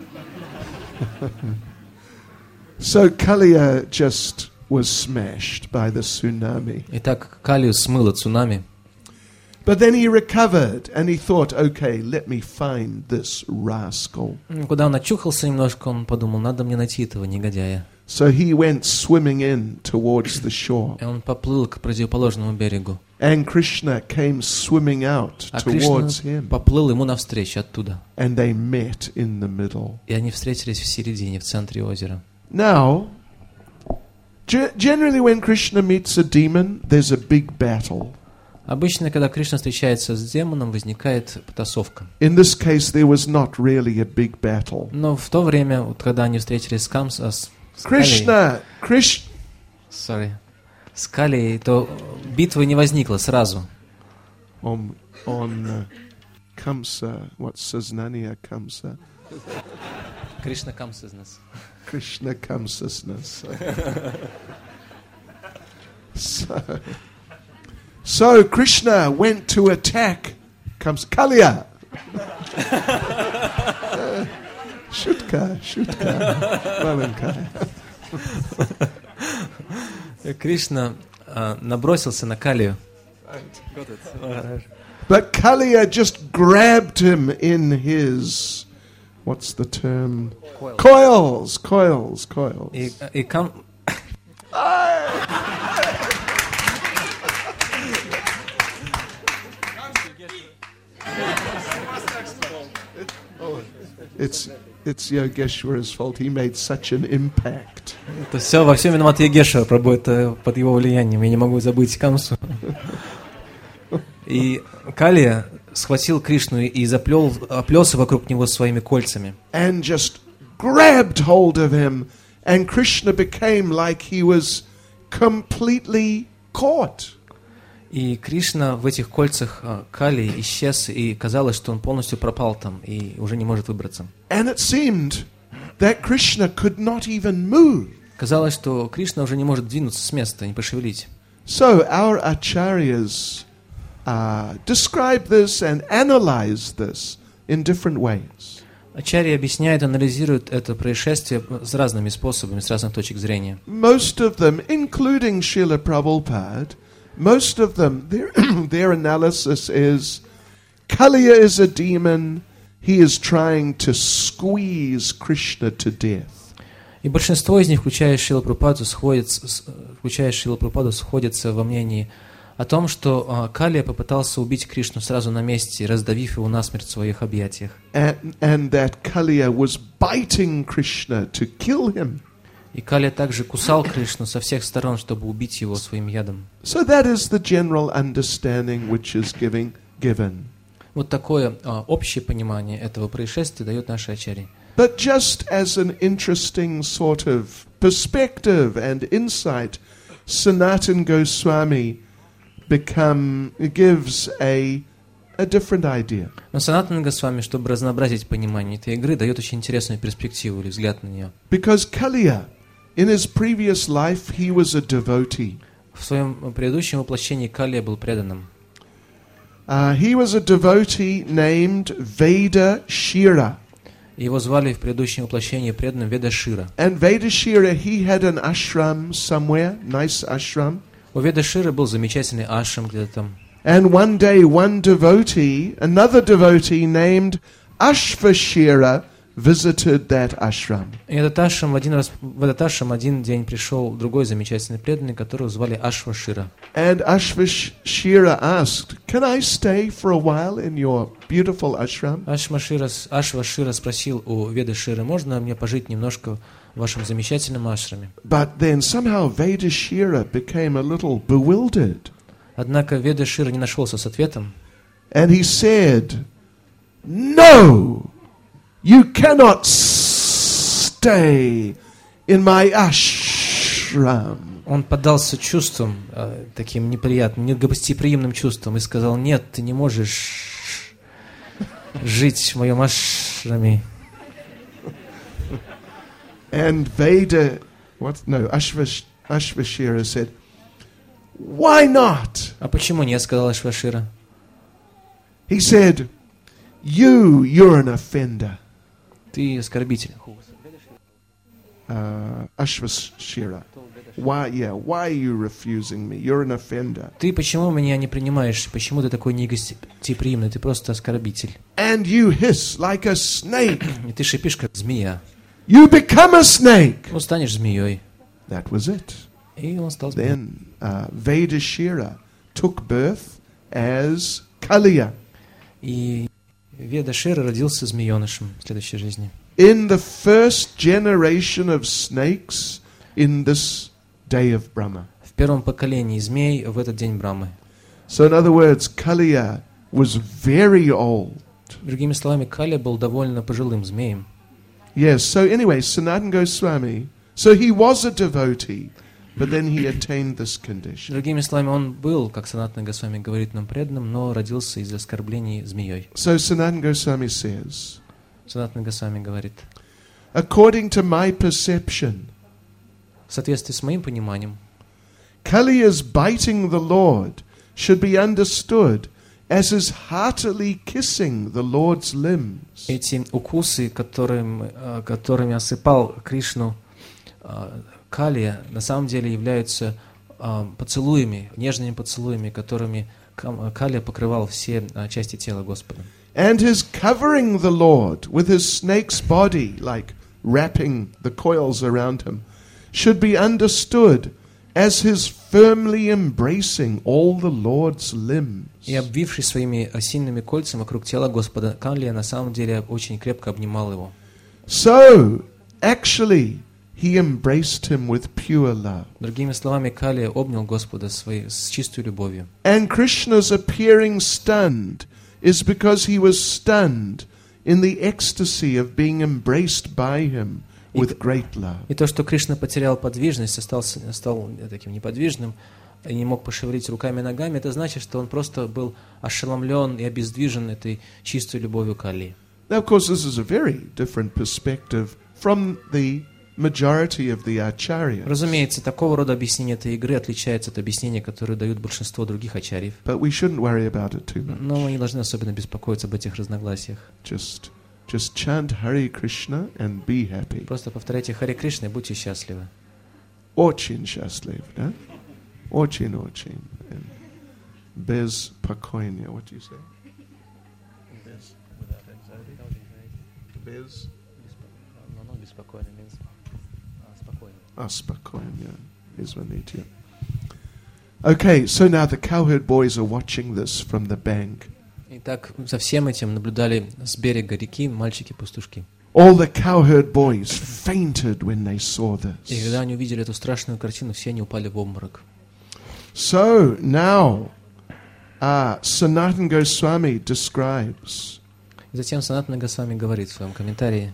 So Kaliya just was smashed by the tsunami. Итак, Калию смыло цунами. But then he recovered and he thought, okay, let me find this rascal. Когда он очухался немножко, он подумал, надо мне найти этого негодяя. So he went swimming in towards the shore. И он поплыл к противоположному берегу. And Krishna came swimming out А towards Кришна him. поплыл ему навстречу оттуда. And they met in the middle. И они встретились в середине, в центре озера. Now, ge- generally when Krishna meets a demon, there's a big battle. Обычно, когда Кришна встречается с демоном, возникает потасовка. In this case, there was not really a big battle. Но в то время, вот, когда они встретились с Камсом, с, с Krishna, Krish, Sorry, с Калией, то битвы не возникло сразу. Om on uh, Kamsa, what Saznania Kamsa? Krishna consciousness. Krishna consciousness. So, so Krishna went to attack comes Kaliya. uh, Shutka, Shutka, Malenka. Кришна uh, набросился на Калию. But Kaliya just grabbed him in his, what's the term? Coils. Coils, coils, coils. И, и кам... It's it's Yogeshwara's fault. He made such an impact. Это все, во всем виноват Йогешвара, Прабху, это под его влиянием. Я не могу забыть Камсу. И Калия схватил Кришну и заплел, оплелся вокруг него своими кольцами. And just grabbed hold of him, and Krishna became like he was completely caught. И Кришна в этих кольцах Кали исчез, и казалось, что он полностью пропал там, и уже не может выбраться. And it seemed that Krishna could not even move. Казалось, что Кришна уже не может двинуться с места, не пошевелить. So our acharyas uh, describe this and analyze this in different ways. Ачарьи объясняют, анализируют это происшествие с разными способами, с разных точек зрения. Most of them, including Srila Prabhupada, most of them, their, their analysis is, Kaliya is a demon, he is trying to squeeze Krishna to death. И большинство из них, включая Шрила Прабхупаду, сходятся, включая Шрила Прабхупаду, сходятся во мнении о том, что uh, Калия попытался убить Кришну сразу на месте, раздавив его насмерть в своих объятиях. And, and that Kaliya was biting Krishna to kill him. И Калия также кусал Кришну со всех сторон, чтобы убить его своим ядом. So that is the general understanding which is giving, given. Вот такое uh, общее понимание этого происшествия дает наши ачарьи. But just as an interesting sort of perspective and insight, Sanatana Goswami become gives a a different idea. Но Санатана Госвами, чтобы разнообразить понимание этой игры, дает очень интересную перспективу или взгляд на нее. Because Kaliya, in his previous life, he was a devotee. В своем предыдущем воплощении Калия был преданным. Uh, he was a devotee named Veda Shira. Его звали в предыдущем воплощении преданным Ведашира. And Veda Shira, he had an ashram somewhere, nice ashram. У Ведашира был замечательный ашрам где-то там. And one day, one devotee, another devotee named Ashvashira, visited that ashram. И этот ашрам один раз, в этот ашрам один день пришел другой замечательный преданный, которого звали Ашвашира. And Ashvashira asked, "Can I stay for a while in your beautiful ashram?" Ашвашира, Ашвашира спросил у Ведашира: можно мне пожить немножко в вашем замечательном ашраме? But then somehow Vedashira became a little bewildered. Однако Ведашира не нашелся с ответом. And he said, "No, you cannot stay in my ashram." Он поддался чувствам, таким неприятным, негостеприимным чувствам, и сказал: нет, ты не можешь жить в моем ашраме. And Veda, what? No, Ashvash, Ashvashira said, "Why not?" А почему нет, сказал Ашвашира. He said, "You, you're an offender." Ты оскорбитель. Uh, Ashvashira. Why, yeah, why are you refusing me? You're an offender. Ты почему меня не принимаешь? Почему ты такой негостеприимный? Ты просто оскорбитель. And you hiss like a snake. И ты шипишь, как змея. You become a snake. Ну, станешь змеей. That was it. И он стал змеей. Then uh, Vedashira took birth as Kaliya. И Ведашира родился змеенышем в следующей жизни. In the first generation of snakes in this day of Brahma. В первом поколении змей в этот день Брамы. So in other words, Kaliya was very old. Другими словами, Калия был довольно пожилым змеем. Yes, so anyway, Sanatana Goswami, so he was a devotee, but then he attained this condition. Другими словами, он был, как Санатана Госвами говорит нам, преданным, но родился из оскорблений змеей. So Sanatana Goswami says, Санатана Госвами говорит, according to my perception, в соответствии с моим пониманием, Kaliya's biting the Lord should be understood as his heartily kissing the Lord's limbs. эти укусы, которым, которыми осыпал Кришну Калия, на самом деле являются поцелуями, нежными поцелуями, которыми Калия покрывал все части тела Господа. And his covering the Lord with his snake's body, like wrapping the coils around him, should be understood as his firmly embracing all the Lord's limbs. И обвивший своими осинными кольцами вокруг тела Господа, Калия на самом деле очень крепко обнимал его. So, actually, he embraced him with pure love. Другими словами, Калия обнял Господа своей, с чистой любовью. And Krishna's appearing stunned is because he was stunned in the ecstasy of being embraced by him with great love. И то, что Кришна потерял подвижность, остался, стал таким неподвижным, и не мог пошевелить руками и ногами, это значит, что он просто был ошеломлен и обездвижен этой чистой любовью Калии. Now, of course, this is a very different perspective from the majority of the acharyas. Разумеется, такого рода объяснение этой игры отличается от объяснения, которые дают большинство других ачарьев. But we shouldn't worry about it too much. Но мы не должны особенно беспокоиться об этих разногласиях. Just, just chant Hare Krishna and be happy. Просто повторяйте Харе Кришна и будьте счастливы. Очень счастлив, да? Очень, очень. Без покойния. What do you say? Без. Без. Беспокойно means спокойно. Ah, спокойно. Извините. Okay, so now the cowherd boys are watching this from the bank. Итак, за всем этим наблюдали с берега реки мальчики-пастушки. All the cowherd boys fainted when they saw И this. когда они увидели эту страшную картину, все они упали в обморок. So now, uh, Sanatana Goswami describes И затем Санатана Госвами говорит в своем комментарии: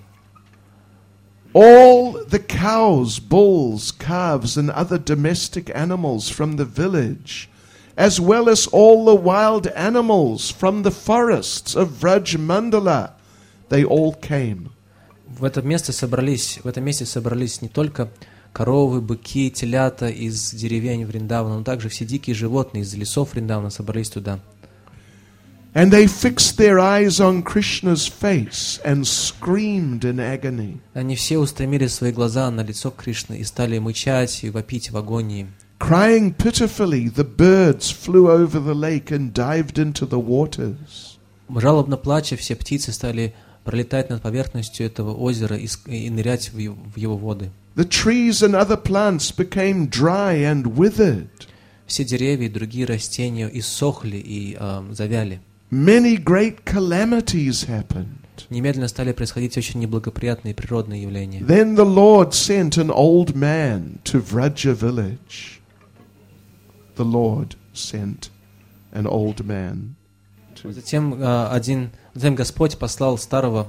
all the cows, bulls, calves, and other domestic animals from the village, as well as all the wild animals from the forests of Vrajmandala, they all came. В это место собрались, в этом месте собрались не только коровы, быки, телята из деревень Вриндавана, но также все дикие животные из лесов Вриндавана собрались туда. And they fixed their eyes on Krishna's face and screamed in agony. Они все устремили свои глаза на лицо Кришны и стали мычать и вопить в агонии. Crying pitifully, the birds flew over the lake and dived into the waters. Жалобно плача, все птицы стали пролетать над поверхностью этого озера и, и нырять в его, в его воды. The trees and other plants became dry and withered. Все деревья и другие растения иссохли и э, завяли. Many great calamities happened. Немедленно стали происходить очень неблагоприятные природные явления. Then the Lord sent an old man to Vraja village. The Lord sent an old man to... Затем э, один, затем Господь послал старого.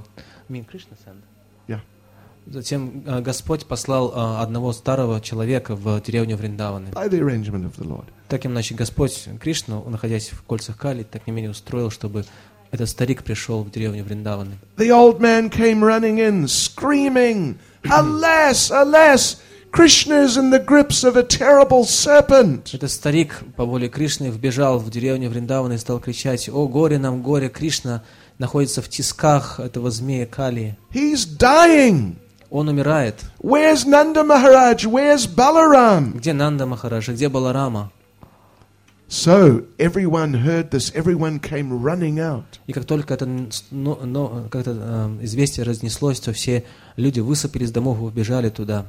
Yeah. Затем э, Господь послал э, одного старого человека в деревню Вриндаваны. By the arrangement of the Lord. Так иначе Господь Кришну, находясь в кольцах Кали, так не менее устроил, чтобы этот старик пришел в деревню Вриндаваны. The old man came running in, screaming, "Alas, alas! Krishna is in the grips of a terrible serpent." Этот старик по воле Кришны вбежал в деревню Вриндаваны и стал кричать: «О, горе нам, горе! Кришна находится в тисках этого змея Кали. He's dying. Он умирает. Where's Nanda Maharaj? Where's Balaram? Где Нанда Махараджа? Где Баларама?» So everyone heard this. Everyone came running out. И как только это, но, но, как это э, известие разнеслось, то все люди высыпали из домов и убежали туда.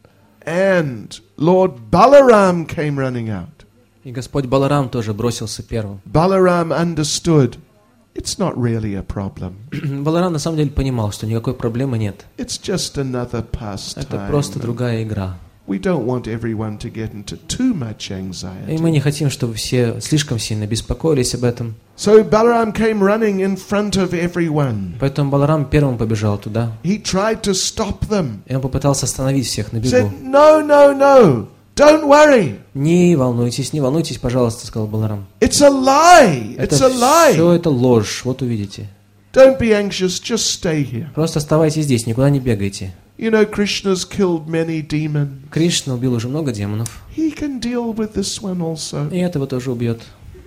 And Lord Balaram came running out. И Господь Баларам тоже бросился первым. Balaram understood it's not really a problem. Баларам на самом деле понимал, что никакой проблемы нет. It's just another Это pastime. просто другая игра. We don't want everyone to get into too much anxiety. И мы не хотим, чтобы все слишком сильно беспокоились об этом. So Balaram came running in front of everyone. Поэтому Баларам первым побежал туда. He tried to stop them. И он попытался остановить всех на бегу. Said, "No, no, no. Don't worry. Не волнуйтесь, не волнуйтесь, пожалуйста, сказал Баларам. It's a lie. Это It's a lie. все это ложь, вот увидите. Don't be anxious, just stay here. Просто оставайтесь здесь, никуда не бегайте. You know, Krishna's killed many demons. Кришна убил уже много демонов, He can deal with this one also. и этого тоже убьет.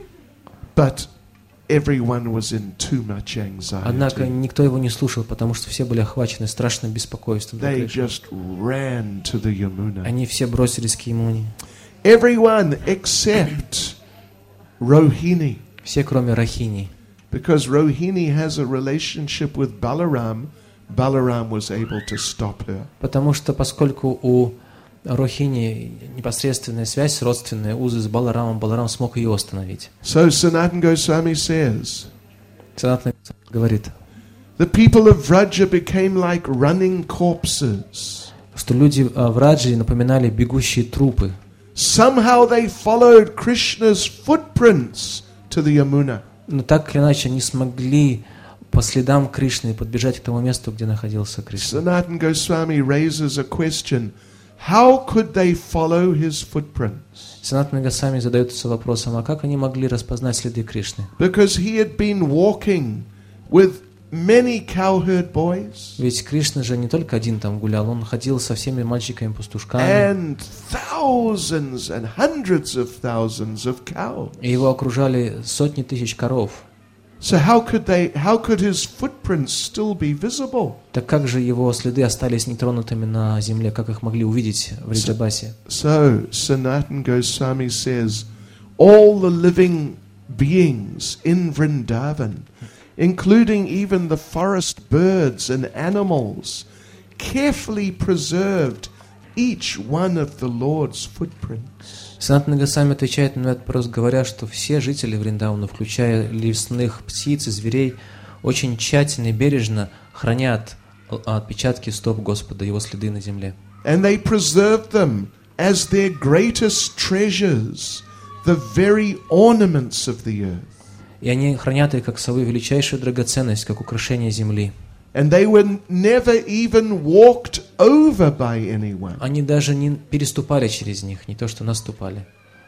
But everyone was in too much Однако anxiety. никто его не слушал, потому что все были охвачены страшным беспокойством. за They Кришну. just ran to the Yamuna. Они все бросились к Ямуне. Everyone except Rohini. Все, кроме Рахини. Because Rohini has a relationship with Balaram, Balaram was able to stop her. Потому что поскольку у Рохини непосредственная связь, родственные узы с Баларамом, Баларам смог ее остановить. So Sanatana Goswami says, Санатана говорит, the people of Vraja became like running corpses. что люди а, в Раджи напоминали бегущие трупы. Somehow they followed Krishna's footprints to the Yamuna. Но так или иначе они смогли по следам Кришны подбежать к тому месту, где находился Кришна. Sanatana Goswami raises a question. How could they follow his footprints? Санатана Госвами задается вопросом, а как они могли распознать следы Кришны? Because he had been walking with many cowherd boys Ведь Кришна же не только один там гулял, он ходил со всеми мальчиками-пастушками, and thousands and hundreds of thousands of cows. и его окружали сотни тысяч коров. So how could they, how could his footprints still be visible? Так как же его следы остались нетронутыми на земле, как их могли увидеть в Вриджабасе? So Sanatana Goswami says, all the living beings in Vrindavan, including even the forest birds and animals, carefully preserved each one of the Lord's footprints. Санатана Госвами отвечает на этот вопрос, говоря, что все жители Вриндавана, включая лесных птиц и зверей, очень тщательно и бережно хранят отпечатки стоп Господа, его следы на земле. And they preserved them as their greatest treasures, the very ornaments of the earth. И они хранят их как свою величайшую драгоценность, как украшение земли. And they were never even walked over by anyone. Они даже не переступали через них, не то что наступали.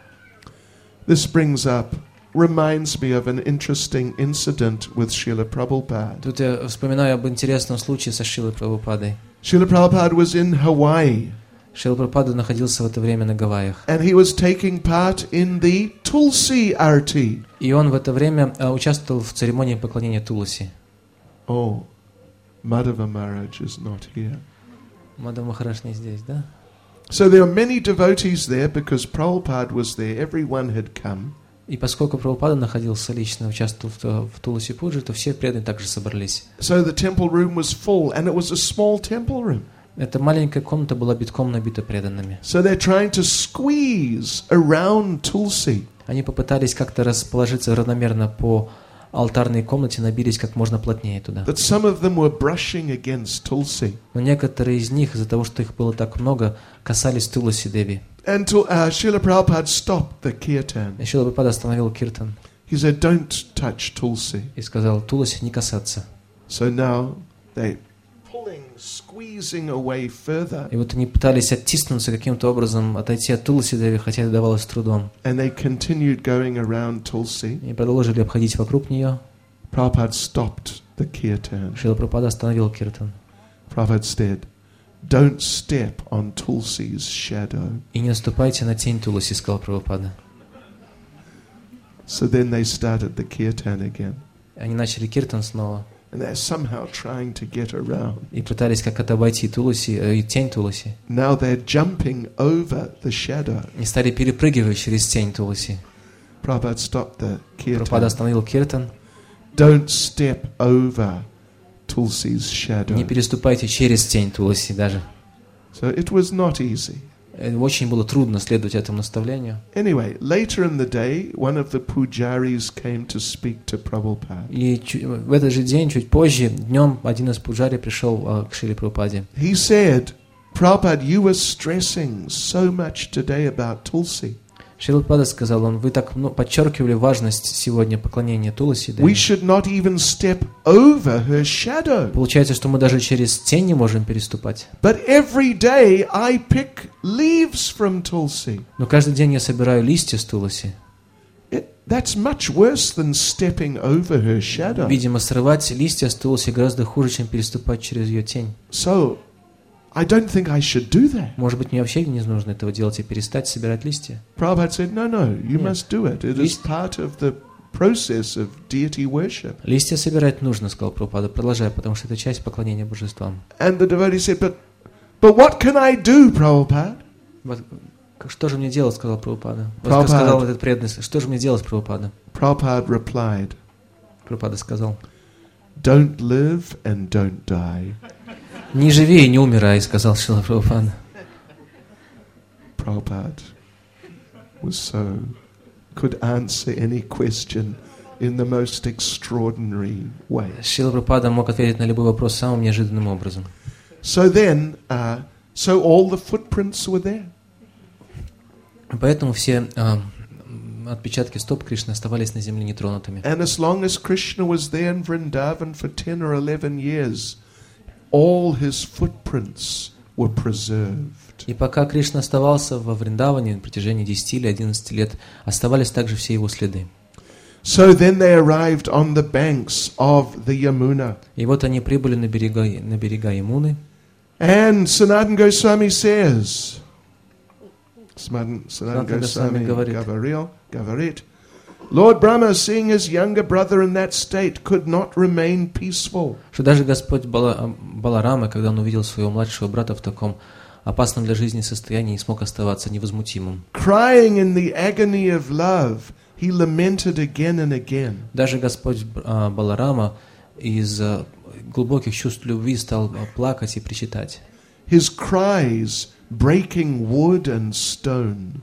This brings up, reminds me of an interesting incident with Srila Prabhupada. Тут я вспоминаю об интересном случае со Шрилой Прабхупадой. Srila Prabhupada was in Hawaii Шрила Прабхупада находился в это время на Гавайях. and he was taking part in the Tulsi Arti. И он в это время а, участвовал в церемонии поклонения Туласи. Oh, Madhava Maharaj is not here. Мадхав Махарадж не здесь, да? So there are many devotees there because Prabhupada was there. Everyone had come. И поскольку Прабхупада находился лично, участвовал в, в Туласи Пуджи, то все преданные также собрались. So the temple room was full and it was a small temple room. Эта маленькая комната была битком набита преданными. So they're trying to squeeze around Tulsi. Они попытались как-то расположиться равномерно по алтарной комнате, набились как можно плотнее туда. But some of them were brushing against Tulsi. Но некоторые из них, из-за того, что их было так много, касались Туласи Деви. And to, uh, Srila Prabhupada stopped the kirtan. И Шрила Прабхупада остановил киртан He said, don't touch Tulsi. и сказал, Туласи не касаться. So now they pulling, squeezing away further. И вот они пытались оттиснуться каким-то образом, отойти от Туласи Деви, хотя это давалось с трудом. And they continued going around Tulsi. И продолжили обходить вокруг нее. Prabhupada stopped the kirtan. Шрила Прабхупада остановил киртан. Prabhupada said, don't step on Tulsi's shadow. И не наступайте на тень Туласи, сказал Прабхупада. So then they started the kirtan again. Они начали киртан снова. And they're somehow trying to get around. И пытались как-то обойти Туласи, э, и тень Туласи. Now they're jumping over the shadow. И стали перепрыгивать через тень Туласи. Prabhupada stopped the Прабхупада kirtan. остановил киртан. Don't step over Tulsi's shadow. Не переступайте через тень Туласи даже. So it was not easy. Э, Очень было трудно следовать этому наставлению. Anyway, later in the day, one of the pujaris came to speak to Prabhupada. И чу- в этот же день, чуть позже, днем, один из пуджари пришел а, к Шриле Прабхупаде. He said, Prabhupada, you were stressing so much today about Tulsi. Шрила Прабхупада сказал, он, вы так ну, подчеркивали важность сегодня поклонения Туласи We Деви. should not even step over her shadow. Получается, что мы даже через тень не можем переступать. But every day I pick leaves from Tulsi. Но каждый день я собираю листья с Туласи. It, that's much worse than stepping over her shadow. Видимо, срывать листья с Туласи гораздо хуже, чем переступать через ее тень. So, I don't think I should do that. Может быть, мне вообще не нужно этого делать и перестать собирать листья? Prabhupada said, no, no, you Yeah. must do it. It is List- part of the process of deity worship. Листья собирать нужно, сказал Прабхупада, продолжай, потому что это часть поклонения божествам. And the devotee said, but, but what can I do, Prabhupada? Вот, как- что же мне делать, сказал Прабхупада. Вот Прабхупада. как сказал этот преданный, что же мне делать, Прабхупада? Prabhupada replied, Прабхупада сказал, don't live and don't die. не живи и не умирай, сказал Шрила Прабхупада. Prabhupada was so, could answer any question in the most extraordinary way. Шрила Прабхупада мог ответить на любой вопрос самым неожиданным образом. So then, uh, so all the footprints were there. Поэтому все а, отпечатки стоп Кришны оставались на земле нетронутыми. And as long as Krishna was there in Vrindavan for ten or eleven years, all his footprints were preserved. И пока Кришна оставался во Вриндаване на протяжении десяти или одиннадцати лет, оставались также все его следы. So then they arrived on the banks of the Yamuna. И вот они прибыли на берега, на берега Ямуны. And Sanatana Goswami says, Sanatana Sanatana Goswami Goswami говорит. Gavaril, Gavarit, Lord Brahma, seeing his younger brother in that state, could not remain peaceful. Что даже Господь Бала, Баларама, когда он увидел своего младшего брата в таком опасном для жизни состоянии, не смог оставаться невозмутимым. Crying in the agony of love, he lamented again and again. Даже Господь а, Баларама из а, глубоких чувств любви стал а, плакать и причитать. His cries breaking wood and stone.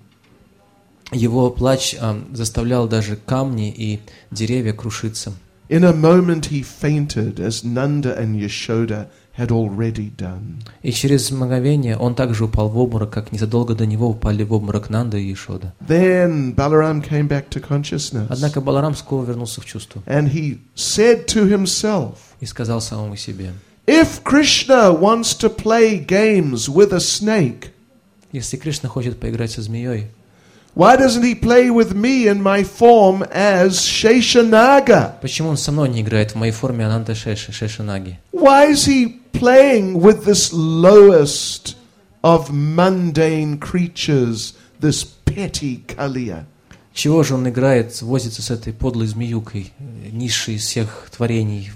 Его плач а, заставлял даже камни и деревья крушиться. In a moment he fainted, as Nanda and Yashoda had already done. И через мгновение он также упал в обморок, как незадолго до него упали в обморок Нанда и Ешода. Then Balaram came back to consciousness. Однако Баларам скоро вернулся в чувство And he said to himself, и сказал самому себе: if Krishna wants to play games with a snake, если Кришна хочет поиграть со змеей, why doesn't he play with me in my form as Sheshanaga? почему он со мной не играет в моей форме Ананта Шеши, Шешанаги? Why is he playing with this lowest of mundane creatures, this petty Kaliya? Чего же он играет, возится с этой подлой змеюкой, низшей из всех творений?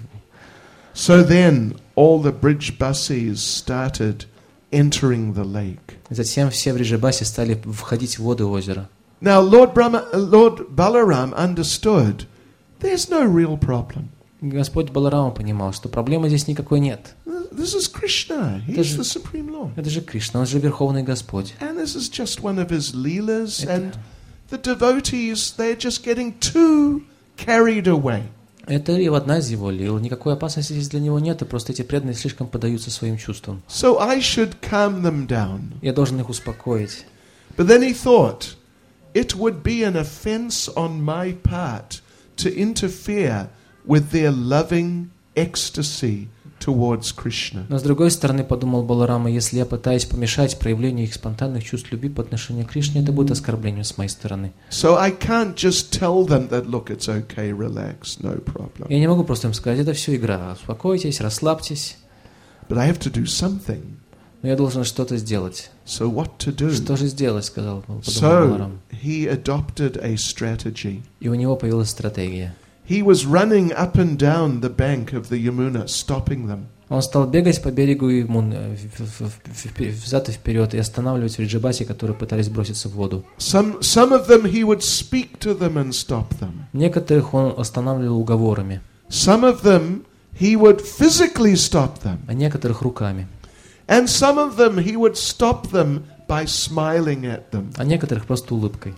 So then all the Brijbasis started entering the lake. Затем все в Бриджабасе стали входить в воды озера. Now Lord Brahma, Lord Balaram understood there's no real problem. Господь Баларама понимал, что проблемы здесь никакой нет. This is Krishna. He's This is- the Supreme Lord. Это же Кришна, он же Верховный Господь. And this is just one of his leelas. Это- And the devotees, they're just getting too carried away. Это и одна из его лил. Никакой опасности здесь для него нет, и просто эти преданные слишком поддаются своим чувствам. So I should calm them down. Я должен их успокоить. But then he thought, it would be an offense on my part to interfere with their loving ecstasy towards Krishna. Но с другой стороны, подумал Баларама, если я пытаюсь помешать проявлению их спонтанных чувств любви по отношению к Кришне, это будет оскорблением с моей стороны. So I can't just tell them that, look, it's okay, relax, no problem. Я не могу просто им сказать, это все игра, успокойтесь, расслабьтесь. But I have to do something. Но я должен что-то сделать. So what to do? Что же сделать, сказал, подумал So Баларам. he adopted a strategy. И у него появилась стратегия. He was running up and down the bank of the Yamuna, stopping them. Он стал бегать по берегу Ямуны взад и вперед и останавливать в Риджабасе, которые пытались броситься в воду. Some, some of them he would speak to them and stop them. Некоторых он останавливал уговорами, Some of them he would physically stop them. а некоторых руками, And some of them he would stop them by smiling at them. а некоторых просто улыбкой.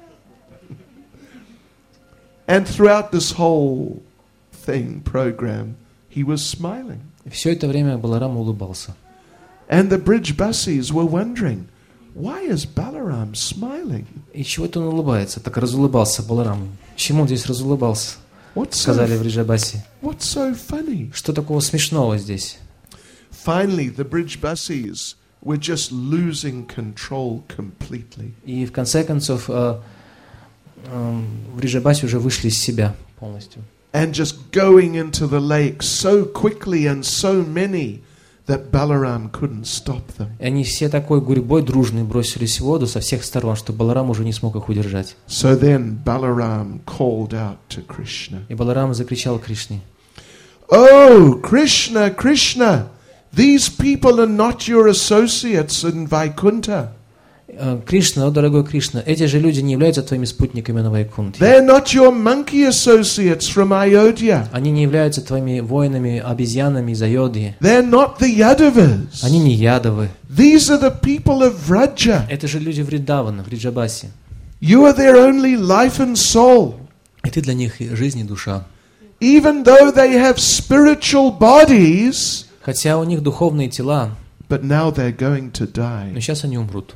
And throughout this whole thing, program, he was smiling. И все это время Баларам улыбался. And the Brijbasis were wondering, why is Balaram smiling? И чего это он улыбается? Так разулыбался Баларам. Чему он здесь разулыбался? What's so, Сказали в Бриджабасе. what's so funny? Что такого смешного здесь? Finally, the Brijbasis were just losing control completely. И в конце концов э, э, в Бриджабасе уже вышли из себя полностью. And just going into the lake so quickly and so many that Balaram couldn't stop them. И они все такой гурьбой дружной бросились в воду со всех сторон, что Баларам уже не смог их удержать. So then Balaram called out to Krishna. И Баларам закричал Кришне: Oh, Krishna, Krishna, these people are not your associates in Vaikuntha. Кришна, о дорогой Кришна, эти же люди не являются твоими спутниками на Вайкунтхе. They're not your monkey associates from Ayodhya. Они не являются твоими воинами, обезьянами из Айодхи. They're not the Yadavas. Они не ядовы. These are the people of Vraja. Это же люди Вриндавана, в Бриджабасе. You are their only life and soul. И ты для них жизнь и душа. Even though they have spiritual bodies, хотя у них духовные тела, but now they're going to но die. сейчас они умрут.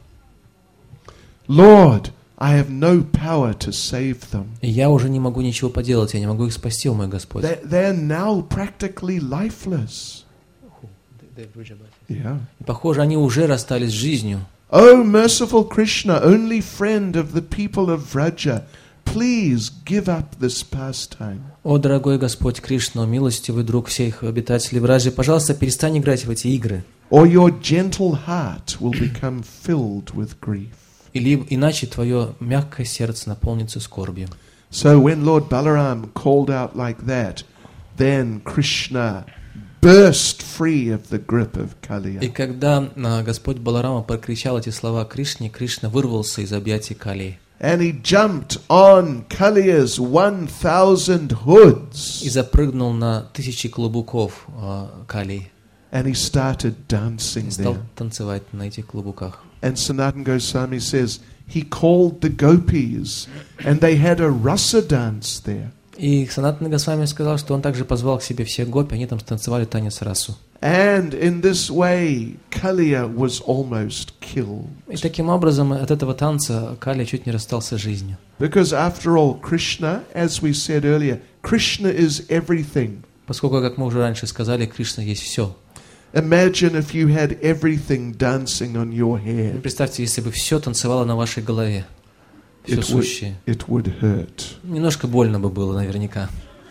Lord, I have no power to save them. И я уже не могу ничего поделать, я не могу их спасти, о мой Господь. They're, they're now practically lifeless. Yeah. И, похоже, они уже расстались с жизнью. Oh, merciful Krishna, only friend of the people of Vraja, please give up this pastime. О, дорогой Господь Кришна, милостивый друг всех обитателей Враджи, пожалуйста, перестань играть в эти игры. Or your gentle heart will become filled with grief. Или иначе твое мягкое сердце наполнится скорбью. So when Lord Balaram called out like that, then Krishna burst free of the grip of Kaliya. И когда а, Господь Баларама прокричал эти слова Кришне, Кришна вырвался из объятий Калии. And he jumped on Kaliya's one thousand hoods. И запрыгнул на тысячи клубуков а, Калии. And he started dancing И стал there. танцевать на этих клубуках. And Sanatana Goswami says, he called the gopis, and they had a rasa dance there. И Санатана Госвами сказал, что он также позвал к себе всех гопи, они там станцевали танец расу. And in this way, Kaliya was almost killed. И таким образом от этого танца Калия чуть не расстался с жизнью. Because after all, Krishna, as we said earlier, Krishna is everything. Поскольку, как мы уже раньше сказали, Кришна есть все. Imagine if you had everything dancing on your head. Представьте, если бы все танцевало на вашей голове, все It would, сущее. it would hurt. Немножко больно бы было наверняка.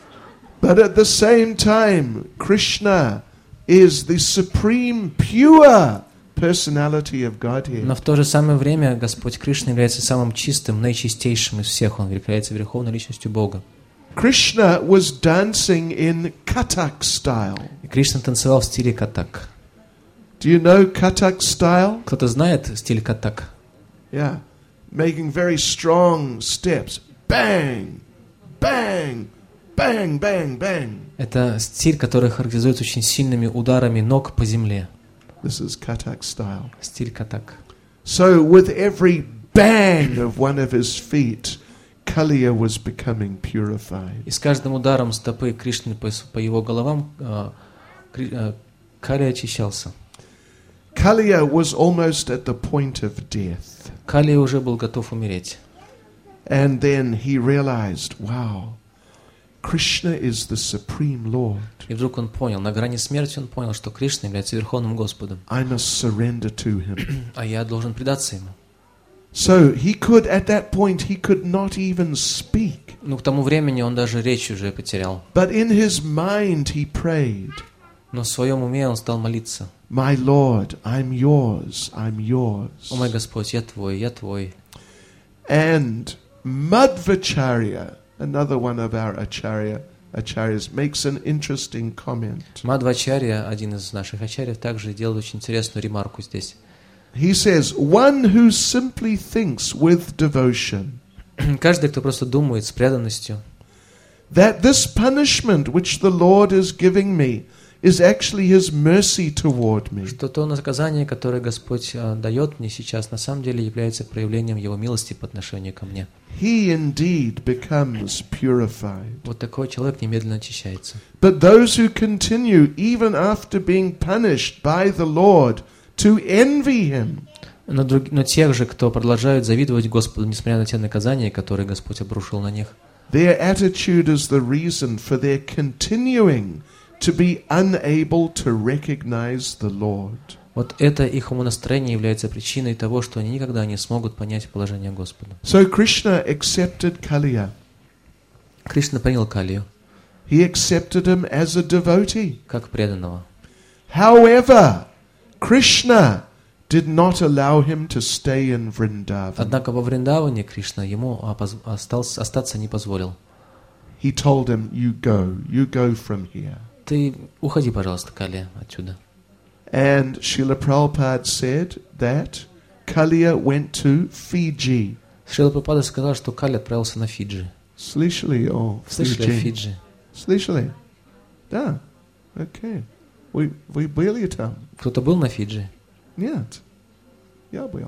But at the same time, Krishna is the supreme, pure personality of Godhead. Но в то же самое время Господь Кришна является самым чистым, наичистейшим из всех. Он является верховной личностью Бога. Krishna was dancing in Kathak style. И Кришна танцевал в стиле катак. Do you know Kathak style? Кто-то знает стиль катак? Yeah. Making very strong steps. Bang, bang, bang, bang, bang. Это стиль, который характеризуется очень сильными ударами ног по земле. This is Kathak style. Стиль катак. So with every bang of one of his feet, Kaliya was becoming purified. И с каждым ударом стопы Кришны по, по его головам э, э, Калия очищался. Kaliya was almost at the point of death. Калия уже был готов умереть. And then he realized, wow, Krishna is the Supreme Lord. И вдруг он понял, на грани смерти он понял, что Кришна является Верховным Господом. I must surrender to him. А я должен предаться ему. So he could, at that point, he could not even speak. Ну, к тому времени он даже речь уже потерял. But in his mind he prayed, Но в своем уме он стал молиться. My Lord, I'm yours, I'm yours. О мой Господь, я твой, я твой. And Madhvacharya, another one of our acharya, acharyas, makes an interesting comment. Мадхвачарья, один из наших ачарьев, также делает очень интересную ремарку здесь. He says, one who simply thinks with devotion Каждый, кто просто думает с преданностью, that this punishment which the Lord is giving me is actually His mercy toward me. что то наказание, которое Господь а, дает мне сейчас, на самом деле является проявлением Его милости по отношению ко мне. He indeed becomes purified. Вот такой человек немедленно очищается. But those who continue, even after being punished by the Lord, to envy Him, Но, друг, но тех же, кто продолжают завидовать Господу, несмотря на те наказания, которые Господь обрушил на них, their attitude is the reason for their continuing to be unable to recognize the Lord. вот это их умонастроение является причиной того, что они никогда не смогут понять положение Господа. So Krishna accepted Kaliya. Кришна принял Калию He accepted him as a devotee. как преданного. However, Krishna did not allow him to stay in Vrindavan. Однако во Вриндаване Кришна ему опоз- остался, остаться не позволил. He told him, you go, you go from here. Ты уходи, пожалуйста, Калия, отсюда. And Srila Prabhupada said that Kaliya went to Fiji. Шрила Прабхупада сказал, что Кали отправился на Фиджи. Слышали о Слышали о Фиджи? Фиджи? Слышали? Да. Окей. Вы, вы были там? Кто-то был на Фиджи? Нет. Я был.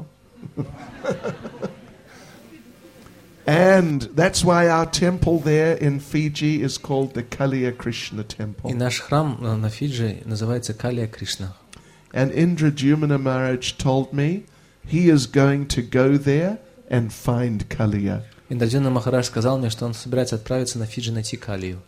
And that's why our temple there in Fiji is called the Kaliya Krishna temple. И наш храм э, на Фиджи называется Калия Кришна. And Indra Maharaj told me he is going to go there and find Kaliya. Индраджина Махарадж сказал мне, что он собирается отправиться на Фиджи найти Калию.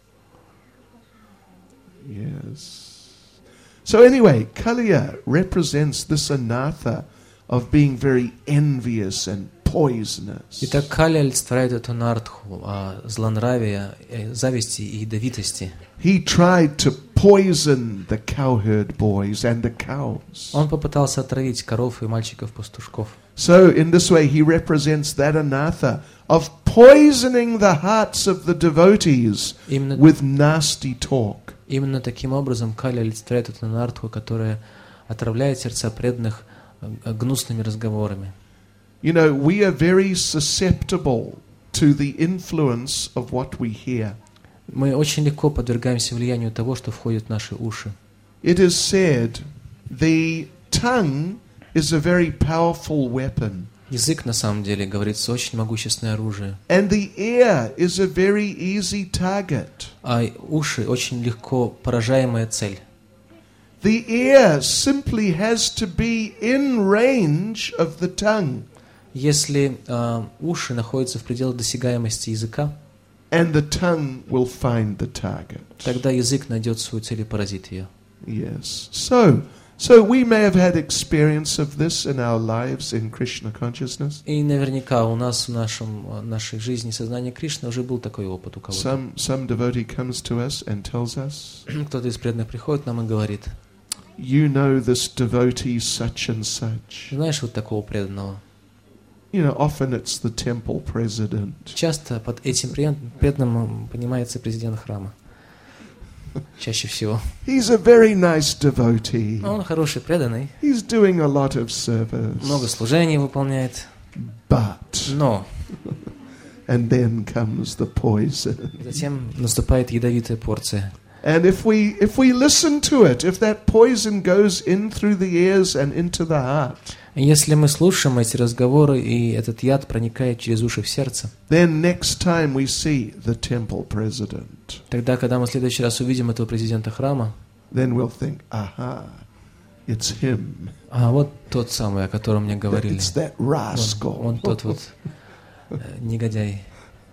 Yes. So anyway, Kaliya represents this anartha of being very envious and poisonous. Итак, Калия олицетворяет эту нартху, а, злонравия, э, зависти и ядовитости. He tried to poison the cowherd boys and the cows. Он попытался отравить коров и мальчиков-пастушков. So in this way he represents that anartha of poisoning the hearts of the devotees Именно, with nasty talk. именно таким образом Калия олицетворяет эту нартху, которая отравляет сердца преданных э, гнусными разговорами. You know, we are very susceptible to the influence of what we hear. Мы очень легко подвергаемся влиянию того, что входит в наши уши. It is said the tongue is a very powerful weapon. Язык, на самом деле, говорится, очень могущественное оружие. And the ear is a very easy target. А уши очень легко поражаемая цель. The ear simply has to be in range of the tongue. Если э, уши находятся в пределах досягаемости языка, And the tongue will find the target. тогда язык найдет свою цель и поразит ее. Yes. So, so we may have had experience of this in our lives in Krishna consciousness. И наверняка у нас в нашем, в нашей жизни сознания Кришны уже был такой опыт у кого-то. Some some devotee comes to us and tells us, Кто-то из преданных приходит к нам и говорит: you know this devotee such and such. знаешь вот такого преданного? You know, often it's the temple president. Часто под этим преданным понимается президент храма. Чаще всего. He's a very nice devotee. Он хороший преданный, He's doing a lot of service. много служений выполняет, But, но and then comes the poison. затем наступает ядовитая порция. And if we if we listen to it, if that poison goes in through the ears and into the heart, Если мы слушаем эти разговоры, и этот яд проникает через уши в сердце, then next time we see the temple president, тогда, когда мы в следующий раз увидим этого президента храма, then we'll think, aha, it's him. а вот тот самый, о котором мне говорили. It's that Он, rascal. он тот вот э, негодяй.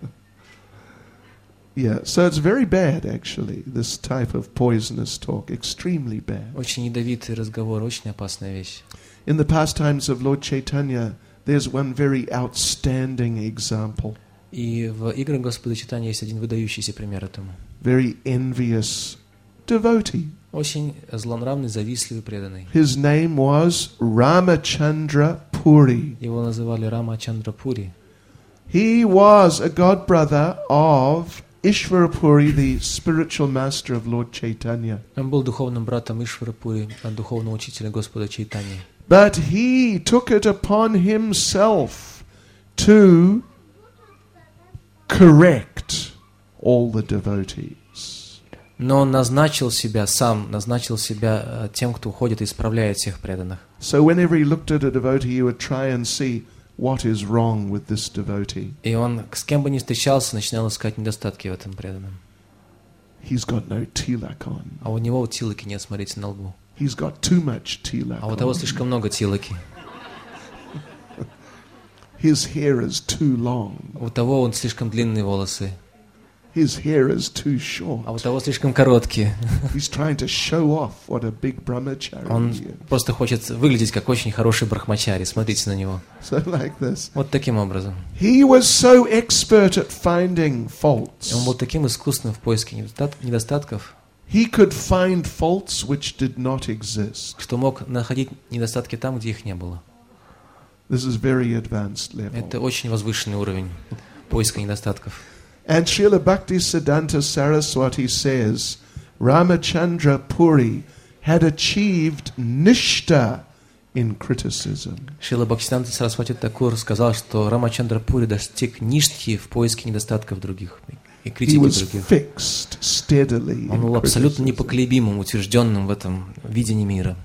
Yeah, so it's very bad actually, this type of poisonous talk, extremely bad. Очень ядовитый разговор, очень опасная вещь. In the pastimes of Lord Chaitanya, there's one very outstanding example. И в играх Господа Чайтаньи есть один выдающийся пример этому. Very envious devotee. Очень злонравный, завистливый, преданный. His name was Ramachandra Puri. Его называли Рама Чандра Пури. He was a godbrother of Ishvara Puri, the spiritual master of Lord Chaitanya. Он был духовным братом Ишвара Пури, духовного учителя Господа Чайтаньи. But he took it upon himself to correct all the devotees. Но он назначил себя, сам назначил себя э, тем, кто уходит и исправляет всех преданных. So whenever he looked at a devotee, he would try and see what is wrong with this devotee. И он с кем бы ни встречался, начинал искать недостатки в этом преданном. He's got no tilak on. А у него тилоки нет, смотрите на лбу. He's got too much tilak А у того on. слишком много тилоки. His hair is too long. У того он слишком длинные волосы, His hair is too short. а у того слишком короткие. He's trying to show off what a big brahmachari Он he is. просто хочет выглядеть как очень хороший брахмачари. Смотрите на него. So like this. Вот таким образом. He was so expert at finding faults. Он был таким искусным в поиске недостат- недостатков, He could find faults which did not exist. что мог находить недостатки там, где их не было. This is very advanced level. Это очень возвышенный уровень поиска недостатков. And Srila Bhaktisiddhanta Saraswati says, Ramachandra Puri had achieved nishta in criticism. Шрила Бхактисиданта Сарасвати Такур сказал, что Рамачандра Пури достиг ништхи в поиске недостатков других и He критики was других. fixed steadily Он in был абсолютно criticism. непоколебимым, утвержденным в этом видении мира.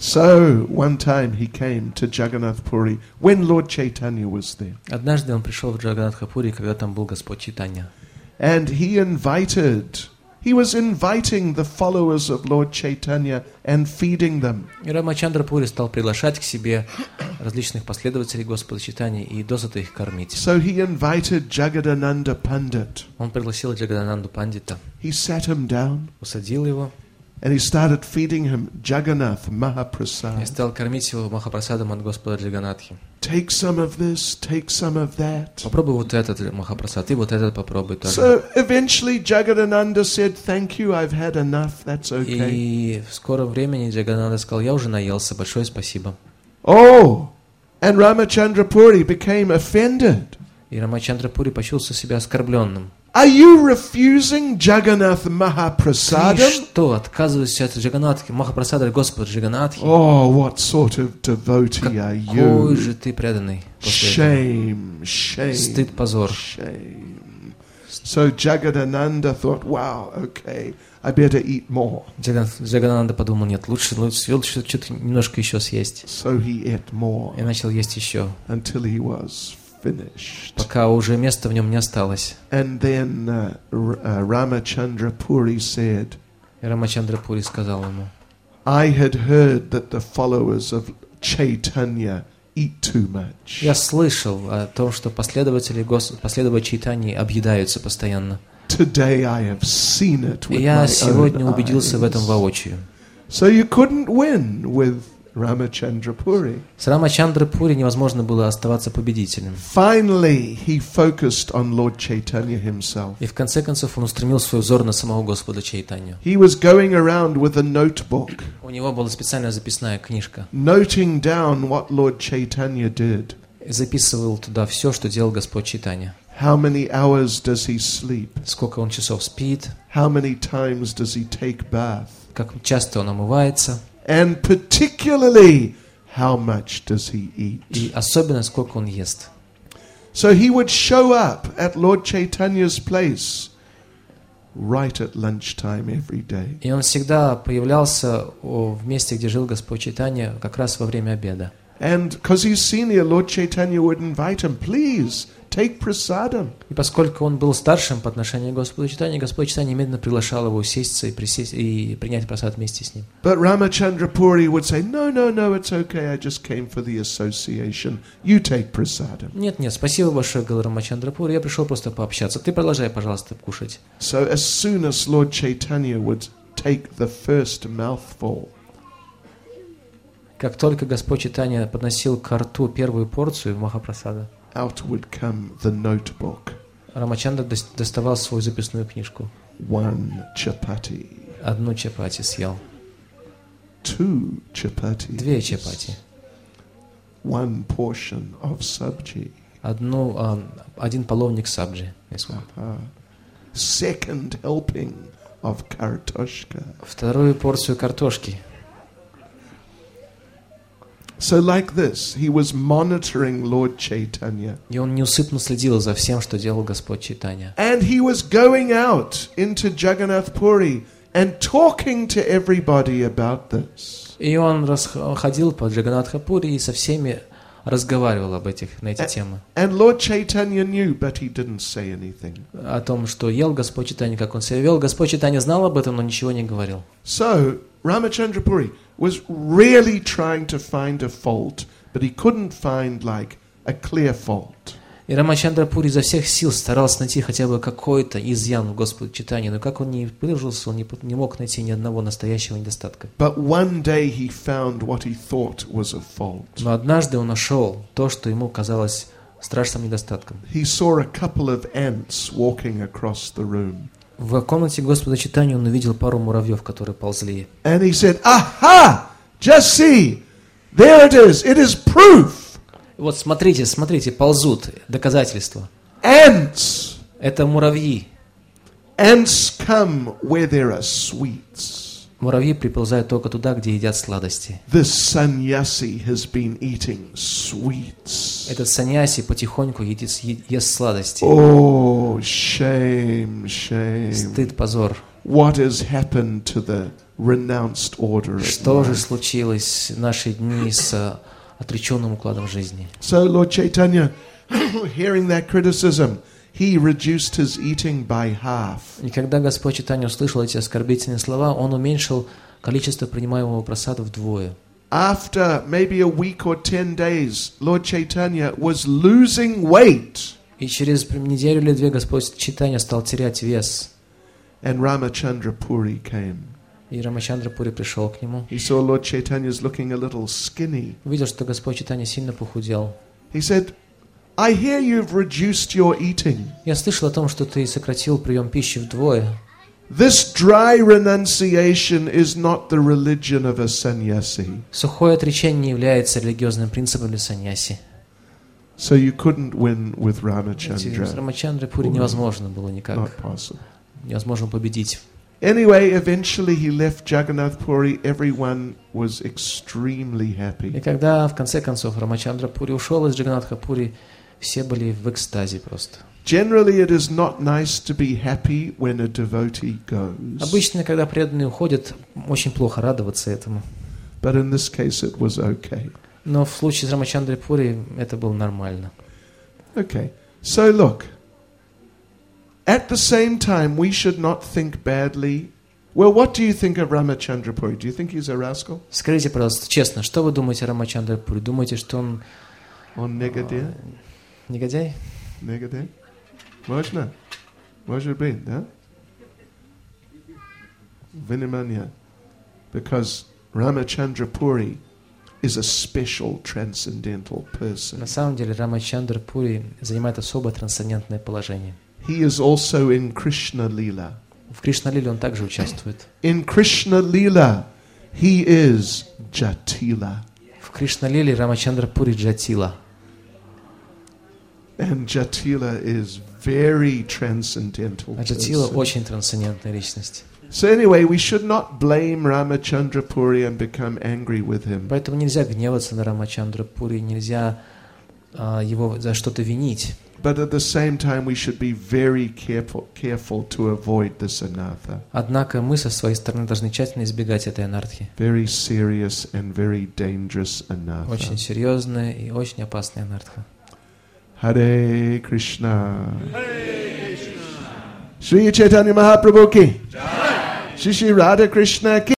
So one time he came to Jagannath Puri when Lord Chaitanya was there. Однажды он пришел в Джаганатха-Пури, когда там был Господь Чайтанья. And he invited, he was inviting the followers of Lord Chaitanya and feeding them. И Рамачандра Пури стал приглашать к себе различных последователей Господа Чайтаньи и досыта их кормить. So he invited Jagadananda Pandit. Он пригласил Джагадананду Пандита, He sat him down усадил его and he started feeding him Jagannath и Mahaprasad. стал кормить его Махапрасадом от Господа Джаганатхи. Take some of this, take some of that. Попробуй вот этот Махапрасад, и вот этот попробуй тоже. So eventually Jagadananda said, thank you, I've had enough, that's okay. И в скором времени Джагананда сказал: я уже наелся, большое спасибо. Oh, and Ramachandra Puri became offended. И Рамачандра Пури почувствовал себя оскорбленным. Are you refusing Jagannath Ты Mahaprasadam? что, отказываешься от Джаганатхи, Махапрасада Господа Джаганатхи? Oh, what sort of devotee are Какой you? же ты преданный после этого. Shame, shame, Стыд, позор. shame. So Jagadananda thought, wow, okay, I better eat more. Джаган- Джагананда подумал: нет, лучше, лучше, лучше что-то немножко еще съесть. So he ate more И начал есть еще, until he was finished. пока уже места в нем не осталось. And then uh, R- uh, Ramachandra Puri said, И Рамачандра Пури сказал ему: I had heard that the followers of Chaitanya eat too much. я слышал о том, что последователи, Гос... последователи Чайтаньи объедаются постоянно. Today I have seen it И with я my сегодня own убедился в этом eyes. воочию. So you couldn't win with Ramachandra Puri. С Рамачандрой Пури невозможно было оставаться победителем. Finally, he focused on Lord Chaitanya himself. И в конце концов он устремил свой взор на самого Господа Чайтанью. He was going around with a notebook, У него была специальная записная книжка. noting down what Lord Chaitanya did. И записывал туда все, что делал Господь Чайтанья. How many hours does he sleep? Сколько он часов спит, How many times does he take bath? как часто он омывается, And particularly, how much does he eat? и особенно сколько он ест. So he would show up at Lord Chaitanya's place right at lunchtime every day. И он всегда появлялся о, в месте, где жил Господь Чайтанья, как раз во время обеда. And because he's senior, Lord Chaitanya would invite him, please, take prasadam. И поскольку он был старшим по отношению к Господу Чайтанье, Господь Чайтанья немедленно приглашал его усесться и, присесть, и принять прасад вместе с ним. But Ramachandra Puri would say, no, no, no, it's okay, I just came for the association. You take prasadam. Нет, нет, спасибо большое, говорил Рамачандра Пури, я пришел просто пообщаться. Ты продолжай, пожалуйста, кушать. So as soon as Lord Chaitanya would take the first mouthful, Как только Господь Чайтанья подносил ко рту первую порцию Махапрасада, out would come the notebook, Рамачандра дос- доставал свою записную книжку. one chapati, Одну чапати съел, two chapatis, две чапати, one portion of sabji, одну, а, один половник сабджи, uh, second helping of kartoshka. вторую порцию картошки. So like this, he was monitoring Lord Chaitanya. И он неусыпно следил за всем, что делал Господь Чайтанья. And he was going out into Jagannath Puri and talking to everybody about this. И он расх- ходил по Джаганатха-Пури и со всеми разговаривал об этих, на эти темы. And Lord Chaitanya knew, but he didn't say anything. О том, что ел Господь Чайтанья, как он себя вел. Господь Чайтанья знал об этом, но ничего не говорил. So Ramachandra Puri was really trying to find a fault, but he couldn't find like a clear fault. И Рамачандра Пури изо всех сил старался найти хотя бы какой-то изъян в Господе читании, но как он не пытался, он не, не мог найти ни одного настоящего недостатка. But one day he found what he thought was a fault. Но однажды он нашел то, что ему казалось страшным недостатком. He saw a couple of ants walking across the room. В комнате Господа читания он увидел пару муравьев, которые ползли. And he said, "Aha! Just see! There it is! It is proof! Вот смотрите, смотрите, ползут, доказательства. Ants! Это муравьи. Ants come where there are sweets." Муравьи приползают только туда, где едят сладости. This sannyasi has been eating sweets. Этот саньяси потихоньку едит, ест сладости. Oh, shame, shame. Стыд, позор. What has happened to the renounced order of Что же life? случилось в наши дни с отреченным укладом жизни? So Lord Chaitanya, hearing that criticism, he reduced his eating by half. И когда Господь Чайтанья услышал эти оскорбительные слова, он уменьшил количество принимаемого прасада вдвое. After maybe a week or ten days, Lord Chaitanya was losing weight. И через неделю или две Господь Чайтанья стал терять вес. And Ramachandra Puri came. И Рамачандра Пури пришел к нему. He saw Lord Chaitanya's looking a little skinny. Увидел, что Господь Чайтанья сильно похудел. He said, "I hear you've reduced your eating. Я слышал о том, что ты сократил прием пищи вдвое. This dry renunciation is not the religion of a sannyasi." Сухое отречение не является религиозным принципом для саньяси. So you couldn't win with С Ramachandra. Рамачандрой Пури невозможно было никак. Not possible. Невозможно победить. Anyway, eventually he left Jagannath Puri. Everyone was extremely И happy. когда в конце концов Рамачандра Пури ушел из Джаганатха Пури, все были в экстазе просто. Generally, it is not nice to be happy when a devotee goes. Обычно, когда преданные уходят, очень плохо радоваться этому. But in this case, it was okay. Но в случае с Рамачандрой Пури это было нормально. Okay. So look. At the same time, we should not think badly. Well, what do you think of Ramachandra Puri? Do you think he's a rascal? Скажите, пожалуйста, честно, что вы думаете о Рамачандре Пури? Думаете, что он On negative? негодяй? Negative? Можно? Может быть, да? Vinamanya. Because Ramachandra Puri is a special transcendental person. На самом деле Рамачандра Пури занимает особо трансцендентное положение. He is also in Krishna Lila. В Кришна-лиле он также участвует. In Krishna Lila, he is Jatila. В Кришна-лиле Рамачандра Пури Джатила. And Jatila is very transcendental. А Джатила person. очень трансцендентная личность. So anyway, we should not blame Ramachandra Puri and become angry with him. Поэтому нельзя гневаться на Рамачандра Пури, нельзя а, его за что-то винить. But at the same time, we should be very careful, careful to avoid this anartha. Однако мы со своей стороны должны тщательно избегать этой анархии. Very serious and very dangerous anartha. Очень серьезная и очень опасная анарха. Hare Krishna. Hare Krishna. Shri Chaitanya Mahaprabhu ki. Shri Shri Radha Krishna ki.